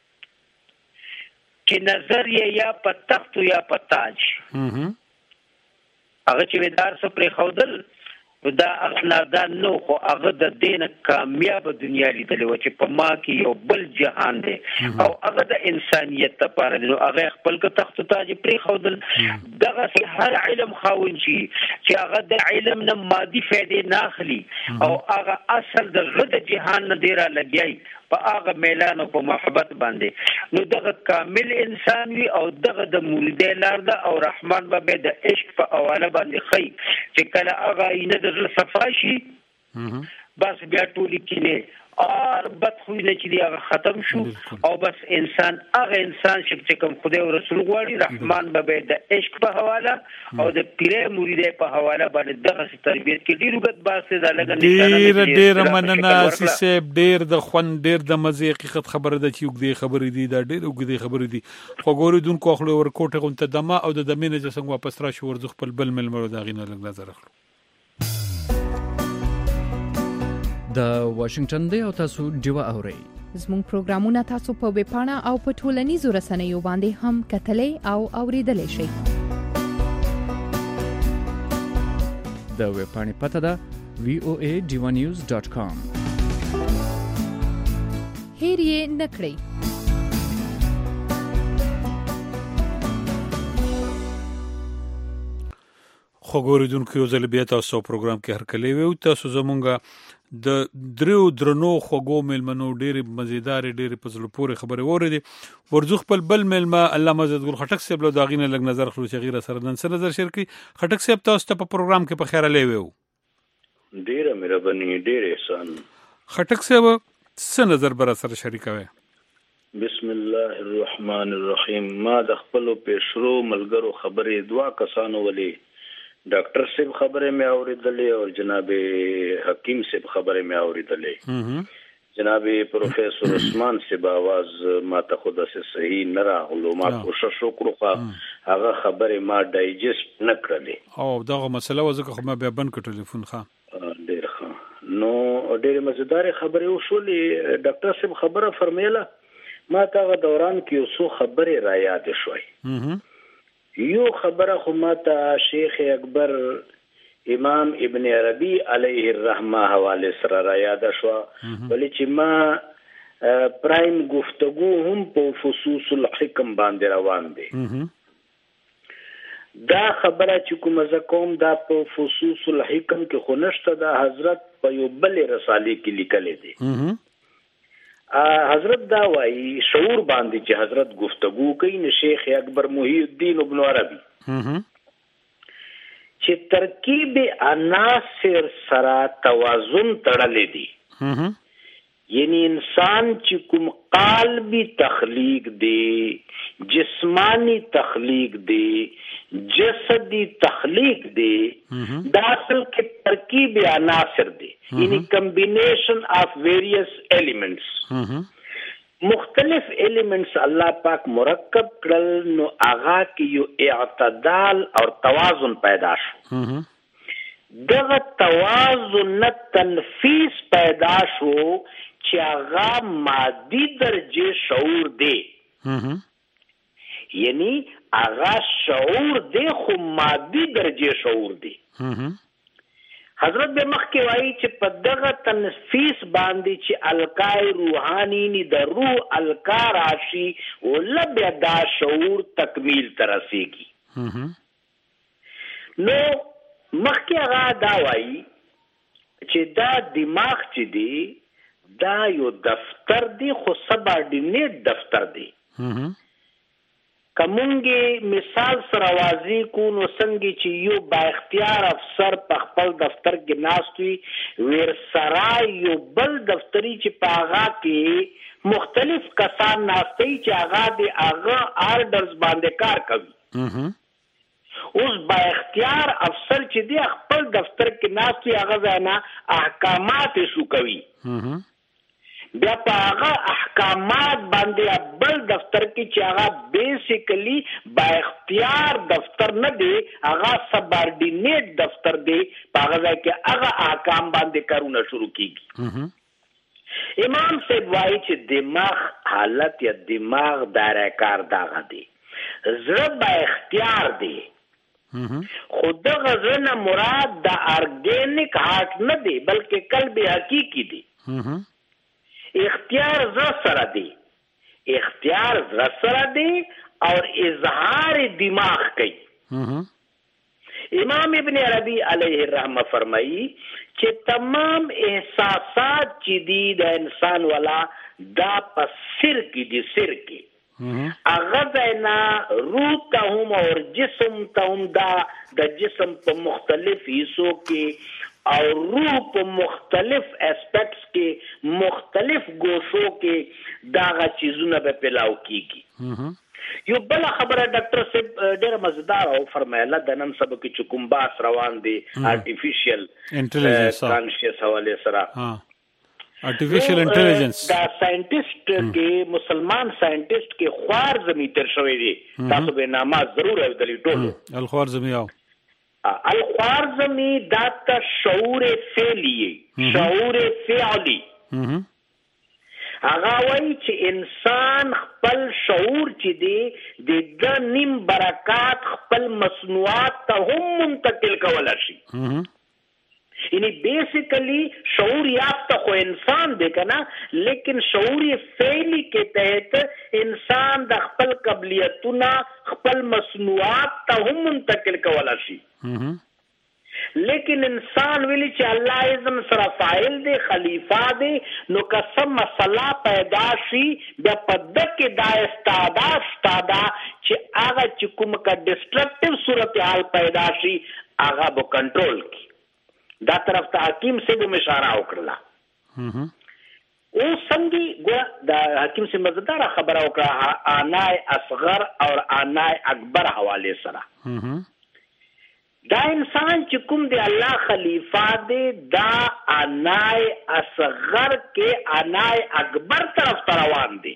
چې نظر یا په تخت یا په تاج هغه چې ودار سره پر خودل دا اخنادان نو خو هغه د دینه کامیاب دنیا لیدلې و چې په ما کې یو بل جهان دی او هغه د انسانیت لپاره دی. هغه خپل تخت تاج پرې خودل دغه هر علم خاون شي چې هغه د علم نه مادي فائدې نه اخلي او هغه اصل د غد جهان نه دی را لګي په هغه میلان او په محبت باندې. نو دغه کامل انسان وي او دغه د مولدې لار ده او رحمان به د عشق په حواله باندې خي چې کله هغه اینه د صفا شي بس بیا ټولي کینه اور بد خوینه چې دی هغه ختم شو او بس انسان هغه انسان چې کوم خدای او رسول غواړي رحمان به د عشق په حواله او د پیره مریدې په حواله باندې دغه تربیت کې ډیر وګت باسه دا لګنه ډیر مننه سیسب ډیر د خوند ډیر د مزه حقیقت خبره ده چې وګړي خبرې دي دا ډیر وګړي خبرې دي خو ګوریدونکو خپل ورکوټه غونته دمه او د دمینه چې څنګه واپس راشي ورځ خپل بل ملمرو دا غینه لګ نظر اخلو. د واشنگټن دی او تاسو ډیوا اورئ. زموږ پروګرامونه تاسو په ویب پاڼه او په ټولنیزو رسنیو باندې هم کتلای او اوریدلای شئ. د ویب پاڼې پته ده voadivanews.com. هیر یې نکړئ. خو ګوریدونکو یو ځل بیا تاسو پروګرام کې هرکلی وو تاسو زمونږه د دریو درنو خوګو ملمنو ډېر مزیدار ډېر پزړه پورې خبره وریدي ورځو خپل بل ملما علامه عزت ګل خټک صاحب له داغینه لګ نظر خلوص غیر سره نن سره نظر شیر کی خټک صاحب تاسو ته په پروګرام کې په خیر لې وو ډېر مهرباني ډېر احسان. خټک صاحب څه نظر بر سره شریکوي؟ بسم الله الرحمن الرحیم. ما د خپل پېشرو ملګرو خبرې دوا کسانو ولې ډاکټر صاحب خبره مې اوریدلې او جناب حکیم صاحب خبره مې اوریدلې. جناب پروفیسور عثمان صاحب आवाज ما ته خود سه صحیح نه راغلو. ما کوشش وکړو هغه خبره ما ډایجست نه کړلې او دغه مسله وځکه خو ما بیا بند کړ ټلیفون ډېر ښه نو ډېر مزیدار خبره وشولې. ډاکټر صاحب خبره فرمایله ما ته دوران کې یو څو خبره را یاد شوي. یو خبره خو ماته شیخ اکبر امام ابن عربی علیه الرحمه حواله سره را یاد شو ولې چې ما پرایم گفتگو هم په فصوص الحکم باندې روان دي. دا خبره چې کوم زکوم دا په فصوص الحکم کې خو نشته دا حضرت په یو بل رساله کې لیکل دي. حضرت دا وایي شعور باندې چې حضرت گفتگو کوي نو شیخ اکبر محی الدین ابن عربی چې ترکیب عناصر سره توازن تړلې دي. یعنی انسان چې کوم قلبی تخلیق دی جسمانی تخلیق دی جسدی تخلیق دی دا اصل کې ترکیب عناصر دی یعنی کمبینیشن آف ویریس ایلیمنٹس. مختلف ایلیمنٹس الله پاک مرکب کړل نو هغه کې یو اعتدال او توازن پیدا شو. دغه توازن تنفیس پیدا شو چې هغه مادي درجه شعور دی. یعنی هغه شعور دی خو مادي درجه شعور دی. حضرت به مخ کې وایي چې په دغه تنفیس باندې چې الکای روحانی ني د روح الکا راشي ول بیا دا شعور تکمیل ترسيږي. نو مخ کې هغه دا وایي چې دا دماغ چې دی دا یو دفتر دی خو سبارډینیټ دفتر دی. کومنګي مثال سره واضح کو نو څنګه چې یو با اختیار افسر په خپل دفتر کې ناستوي ور سره یو بل دفتری چې پاغا کې مختلف کسان ناستي چې هغه د هغه آرډرز باندې کار کوي. اوس با اختیار افسر چې دی خپل دفتر کې ناستوي هغه ځنه احکامات شو کوي. بیا په هغه احکامات باندې بل دفتر کې چې هغه بیسیکلی با اختیار دفتر نه دی هغه سبارډینیټ دفتر دی په هغه ځای کې هغه احکام باندې کارونه شروع کیږي. امام صاحب وایي چې دماغ حالت یا دماغ دایره کار داغه دی زړه با اختیار دی خود غزنه مراد د ارګینیک هارت نه دی بلکې قلب حقیقي دی. اختیار زړه سره دی، اختیار زړه سره دی اور اظهار دماغ کوي. امام ابن عربی علیہ الرحمہ فرمائی چې تمام احساسات چې دي د انسان والا دا په سر کې دي، سر کې اغذینا روح ته هم اور جسم ته هم، دا د جسم په مختلف حصو کې اور روح په مختلف اسپیکٹس کې مختلف گوشو کې داغه چیزونه به پلاو کیږي. یو بل خبره ډاکټر صاحب ډیره مزدار او فرمایله د نن سبا کې چې کوم باس روان دي آرټیفیشل انټيليجنس کانشس حواله سره آرټیفیشل انټيليجنس دا ساينټیسټ کې مسلمان ساينټیسټ کې خوارزمي تر شوی دی، تاسو به نامه ضرور اورئ ټول الخوارزمي او الخوارزمی داتا شعور فعلی شعور فعلی هغه وایي چې انسان خپل شعور چې دی د نیم برکات خپل مصنوعات ته هم منتقل کولای شي. یعنی بیسیکلی شعور یافته خو انسان دی کنه، لیکن شعور فعلی کے تحت انسان د خپل قابلیتونه خپل مصنوعات ته هم منتقل کولای شي. لیکن انسان ویلی چې الله اذن سره فاعل دی، خلیفہ دی، نو قسم مسله پیدا شي بیا په دکې دا استادا چې هغه چې کوم کا ډسټرکټیو صورتحال پیدا شي هغه به کنټرول کی. دا طرف ته حکیم سے به اشاره وکړه. او څنګه ګور دا حکیم سے مزدار خبره وکړه انای اصغر اور انای اکبر حواله سره. دا انسان چې کوم دی الله خلیفہ دی، دا انای اصغر کې انای اکبر طرف روان دی.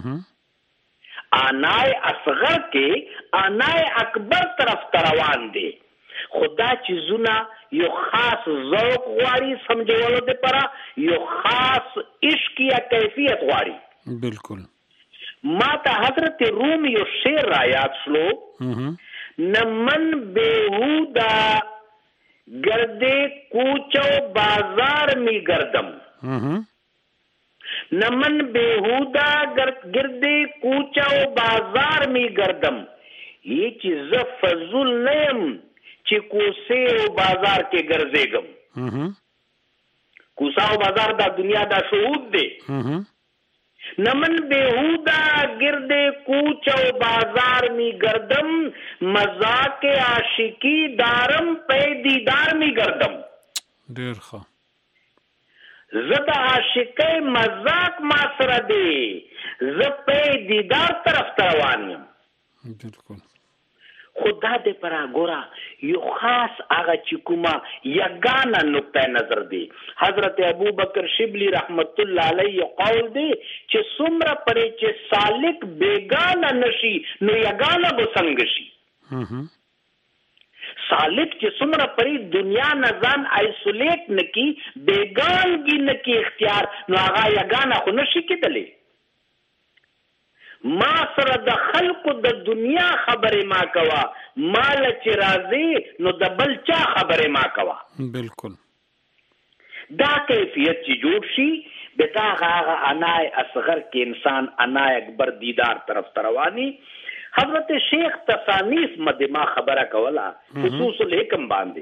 انای اصغر کې انای اکبر طرف روان دی. خدا چیزونه یو خاص ذوق غواړي سمجھولو دے پرا، یو خاص عشق یا کیفیت غواړي. بالکل. ما ته حضرت روم یو شعر را یاد شلو، نمن بیہودا گردے کوچو بازار می گردم. نمن بیہودا گردے کوچو بازار می گردم. یہ چیز فضول نیم چې کوسه او بازار کې ګرځېګم. کوسه او بازار دا دنیا دا شهود دی. نمن بیہودا گردے کوچ او بازار می گردم، مذاق عاشقی دارم پہ دیدار می گردم. ډیر ښه. زد عاشق مذاق ما سره دی، ز پہ دیدار طرف ته روان یم. بالکل. خدا دې پرا ګورا یو خاص هغه چې کومه یگانه نقطه نظر دی. حضرت ابو بکر شبلی رحمت الله علیه قول دی چې څومره پرې چې سالک بیگانه نشي نو یگانه به څنګه شي. سالک چې څومره پرې دنیا نه ځان آیسولیټ نکي، بیگانګي نکي اختیار، نو هغه یگانه خو نشي کېدلی. ما سره د خلقو د دنیا خبره ما کوا، مال چې راځي نو د بل چا خبره ما کوا. بالکل. دا کیفیت چې جوړ شي بتا هغه انای اصغر کې انسان انای اکبر دیدار طرف رواني. حضرت شیخ تصانیف مدما خبره کولا خصوص الحکم باندې.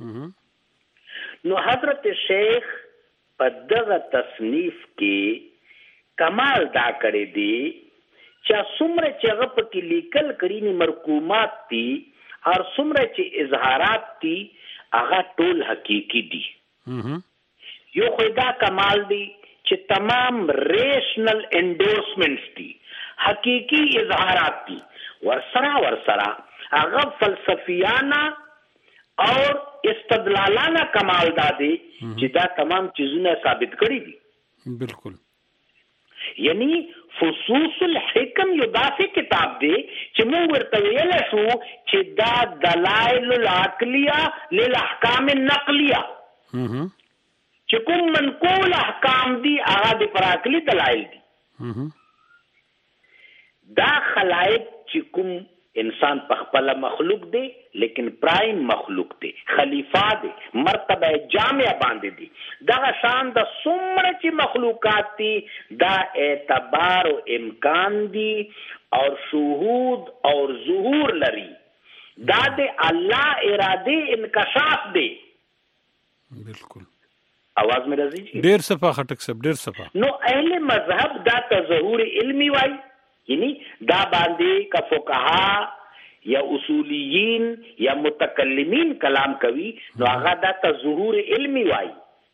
نو حضرت شیخ په دغه تصنیف کې کمال دا کړی دی چا څومره چې هغه پکې لیکل کړي ني مرقومات دي او څومره چې اظهارات دي هغه ټول حقيقي دي. یو خدا کمال دی چې تمام ریشنل انډورسمنټس دي، حقيقي اظهارات دي، ورسره هغه فلسفیانه اور استدلالانه کمال دادي چې دا تمام چیزونه ثابت کړي دي. بالکل. یعنی فصوص الحکم یو داسې کتاب دی چې موږ ورته ویل شو چې دا دلائل العقلیه للاحکام النقلیه، چې کوم منقول احکام دي هغه د پر عقلی دلائل دي. دا خلایق چې کوم انسان په خپل مخلوق دی لیکن پرایم مخلوق دی خلیفہ دی مرتبه جامع باندې دی دا شان د څومره چې مخلوقات دي دا اعتبار او امکان دي اور شهود اور ظهور لري دا د الله اراده انکشاف دی بالکل आवाज में राजी जी ډیر صفه خټک صاحب ډیر صفه نو اهل مذهب دا تظهور علمی وای یعنی دا باندې کا فقها یا اصولیین یا متکلمین کلام کوي نو هغه دا تظهور علمی وای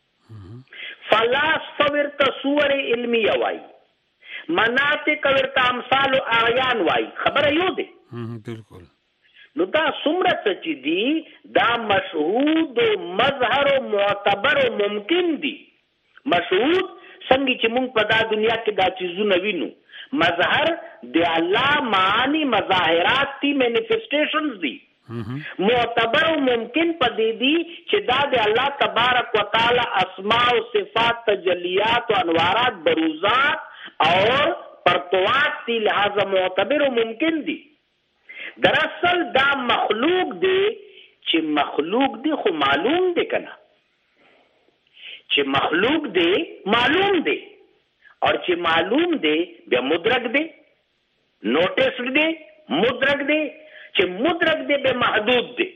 فلاسفه ورته صور علمی وای مناطق ورته امثال او اعیان وای خبره یو دی بالکل نو دا څومره چې دي دا مشهود او مظهر او معتبر او ممکن دي مشهود څنګه چې موږ په دا دنیا کې دا چیزونه وینو مظهر د الله معانی مظاهرات دي مینیفیسټیشنز دي معتبر او ممکن پدې دي چې دا د الله تبارک وتعالى اسماء او صفات تجلیات او انوارات بروزات اور پرتوات دي لہذا معتبر او ممکن دي دراصل دا مخلوق دی چې مخلوق دی خو معلوم دی کنه چې مخلوق دی معلوم دی اور چې معلوم دی بیا مدرک دی نوٹس دی مدرک دی چې مدرک دی بیا محدود دی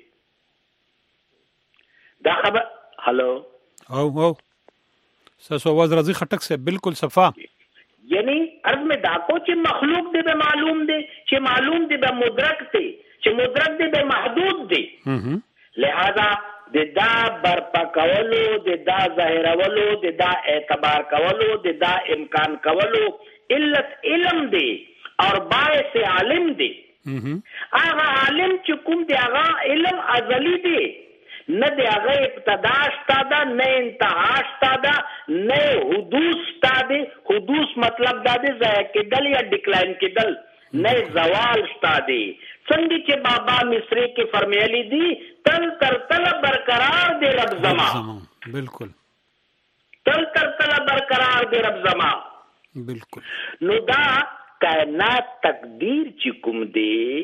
دا خبر هلو او ساسو आवाज راځي خټک سے بالکل صفا یعنی عرض میں داکو چې مخلوق دی به معلوم دی چې معلوم دی به مدرک دی چې مدرک دی به محدود دی لہذا د دا برپا کولو د دا ظاهرولو د دا اعتبار کولو د دا امکان کولو علت علم دی اور باعث عالم دی هغه عالم چې کوم دی هغه علم ازلی دی نه دی هغه ابتدا شته دا نه انتها شته دا نه حدوث شته دی حدوث مطلب دا دی ضایع کېدل یا ډیکلاین کېدل نه زوال شته دی څنګه چې بابا مصری کې فرمایلی دی تل تر تل برقرار دی رب زما بالکل تل تر تل برقرار دی رب زما بالکل نو دا کائنات تقدیر چې کوم دی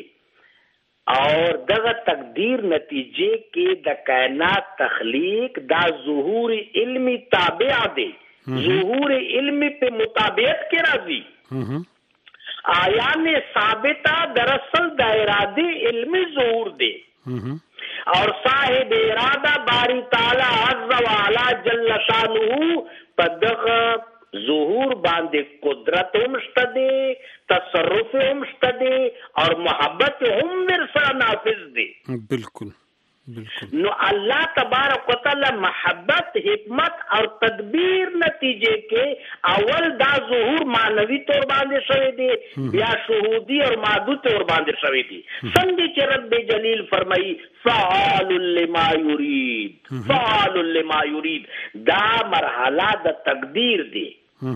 اور دغه تقدیر نتیجه کې د کائنات تخلیق دا ظهور علمی تابع دی ظهور علمی په مطابقت کې راځي آیان ثابتہ دراصل دا ارادے علمی ظہور دے اور صاحب ارادہ باری تعالی عز و علا جل شانہ پدغ ظہور باندے قدرت ہم شتدے تصرف ہم شتدے اور محبت ہم ورسا نافذ دے بالکل نو اللہ تبارک و تعالی محبت حکمت اور تدبیر نتیجے کے اول دا ظہور معنوی طور باندے شوی دی یا شہودی اور مادو طور باندے شوی دی سنگی چی رب جلیل فرمائی فعال لما یرید فعال لما یرید دا مرحلہ دا تقدیر دی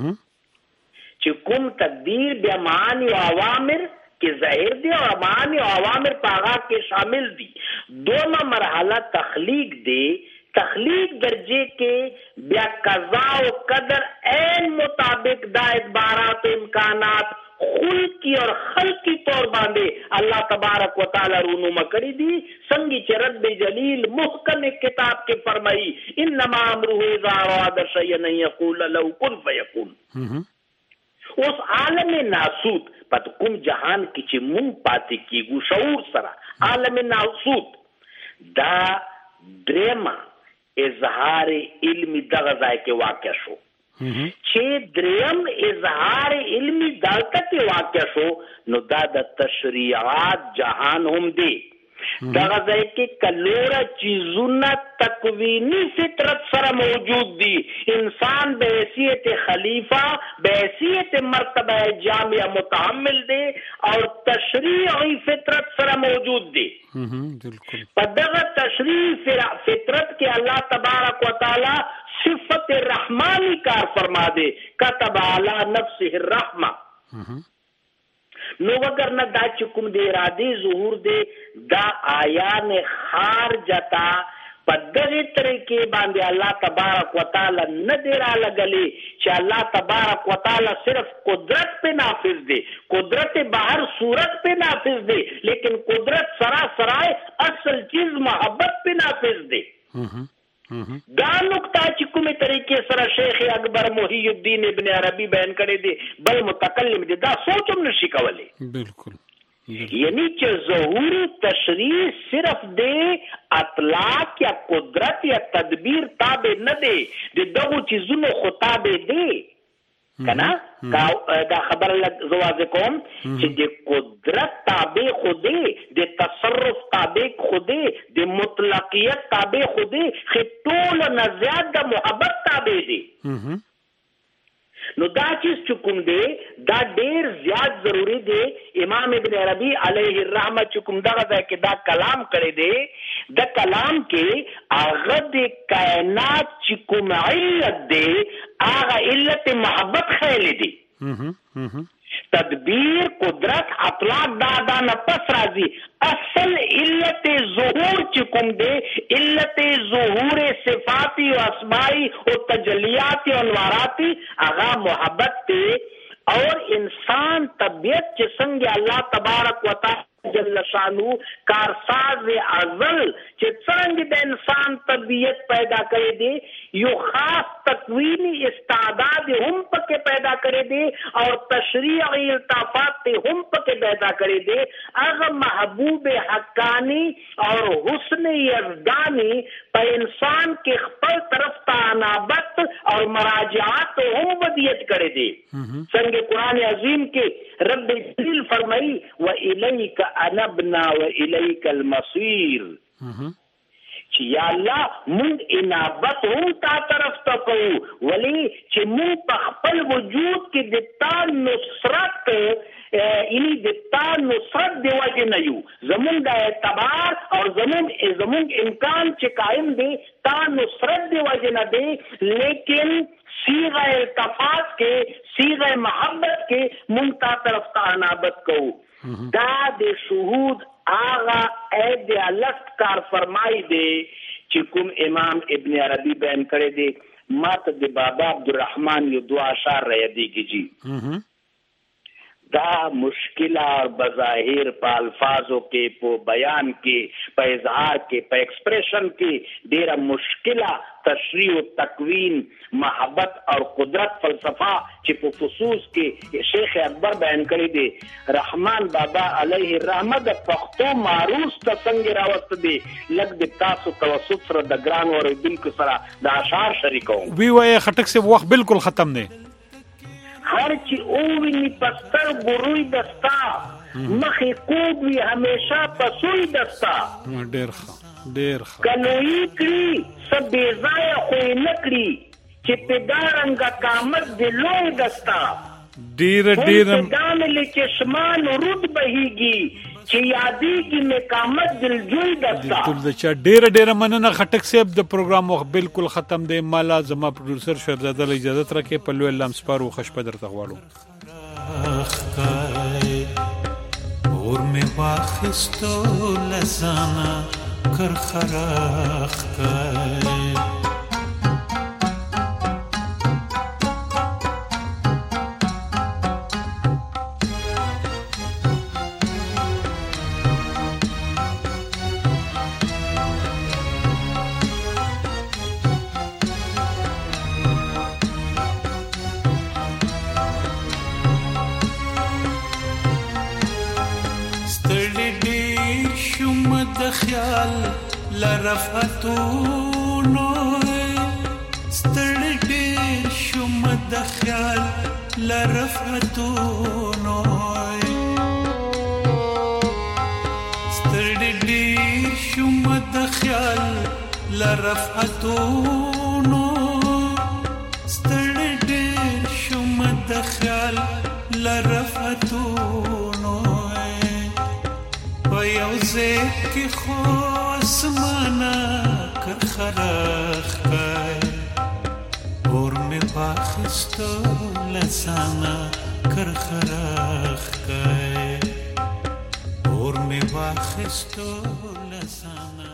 چی کم تقدیر بیا معانی و عوامر کہ ظاہر دی اور معانی و عوامر پاغا کے شامل دی دونوں مرحلہ تخلیق دی تخلیق درجے کے بیا قضاء و قدر این مطابق دا ادبارات و امکانات خلقی اور خلقی طور باندے اللہ تبارک و تعالی رونما کری دی سنگی چی رب جلیل محکم کتاب کے فرمائی انما امرہ اذا اراد شیئا ان یقول له کن فیکون اوس عالم ناسوت پت کوم جهان کې چې مونږ پاتې کیږو شعور سره عالم ناسوت دا درېما اظهار علمي دغه ځای کې واقع شو چې درېم اظهار علمي دلته کې واقع شو نو دا د تشریعات جهان هم دی دغه ځای کې کلوره چیزونه تکوینی فطرت سره موجود دي انسان به حیثیت خلیفہ به حیثیت مرتبه جامع متحمل دی اور تشریعی فطرت سره موجود دی په دغه تشریعی فطرت کې الله تبارک و تعالی صفت رحمانی کار فرما دے کتب علی نفسه الرحمہ نو اگر نہ دا چکم دے ارادی ظہور دے دا آیان خارجتا په دغه طریقې باندې الله تبارک وتعالى نه دی را لګلی چې الله تبارک وتعالى صرف قدرت پہ نافذ دی, قدرت بہر صورت پہ نافذ دی, لیکن قدرت سراسرائے اصل چیز محبت پہ نافذ دی. دا نقطہ چې کومه طریقې سره شیخ اکبر محی الدین ابن عربی بیان کړی دی بل متکلم دی دا سوچم نشي کولی. بالکل یعنی چې ظهور تشریع صرف دے اطلاق یا قدرت یا تدبیر تابع نه دی, د دغو چیزونو خو تابع دی کنا. دا خبر زواز کوم چې د قدرت تابع خو دی, د تصرف تابع خو دی, د مطلقیت تابع خو دی, خو ټول نه زیات د محبت تابع دی. نو دا چیز چکم دی دا ډیر زیات ضروری دی. امام ابن عربی علیه الرحمه چکم دغه ځای کې دا کلام کړی دی, د کلام کې هغه د کائنات چکم علت دی هغه علت محبت خیلی دی. تدبیر قدرت اطلاق دا نه پس راځي. اصل علت ظهور چکم دے علت ظہور صفاتی و اسمائی و تجلیاتی و انواراتی اغا محبت تے. اور انسان طبیعت کے سنگ اللہ تبارک و تعالی جل شانو کارساز ازل چې څنګه د انسان طبیعت پیدا کړی دی یو خاص تکوینی استعداد هم پکې پیدا کړی دی اور تشریعی الطافات هم پکې پیدا کړی دی. هغه محبوب حقانی اور حسن یزدانی په انسان کې خپل طرف ته انابت اور مراجعات هم ودیت کړی دی. څنګه قرآن عظیم کې رب جلیل فرمائی وَإِلَيْكَ انبنا و الیک المصیر, چې یا الله مونږ انابت هم تا طرف ته کوو ولی چې مونږ په خپل وجود کې د تا نصرت یعنی د تا نصرت دی وجه نه یو, زمونږ د اعتبار او زمونږ امکان چې قائم دی تا نصرت دی وجه نه دی, لیکن صیغہ التفات کے صیغہ محبت کے منتا طرف تا انابت کو. دا د شهود آغا عید الست کار فرمائی دے چکم امام ابن عربی بیان کرے دے. مات د بابا عبدالرحمن یو دو اشعار ریدی کی جی. دا مشکلہ اور بظاہر پا الفاظوں کے پو بیان کے پا اظہار کے پا ایکسپریشن کے دیرا مشکلہ تشریح و تکوین محبت اور قدرت فلسفہ چپو خصوص کے شیخ اکبر بیان کری دے. رحمان بابا علیہ الرحمت پختو معروض تا سنگ راوست دے لگ دے تاسو توسط سر دا گران اور دن کے سرا دا اشعار شریکوں وی وی خٹک سے وقت بالکل ختم دے. ہر چی اوینی پستر گروی دستا مخی کوب وی ہمیشہ پسوی دستا. دیر کلوئی کری سب بیزای خوی نکری چی پیدارنگا کامت دلوی دستا. دیر دامل چشمان رود بہیگی چې یادېږي مې قامت دلجوی دستا. ډېره مننه خټک صاحب, د پروګرام وخت بالکل ختم دی. مالا زما پروډوسر شهزاده له اجازت راکې په لوی الله سپارو خوش په درته غواړو. اور مې واخیستو لزانه کرخراخ کای خیال لرفتونو ستړي ډېر شوم د خیال لرفتونو ستړي ډېر شوم د خیال لرفتونو ستړي ډېر شوم د خیال لرفتونو یوزه کی خو اسمانا کرخراخ کای اور می باخستو لسانا کرخراخ کای اور می باخستو لسانا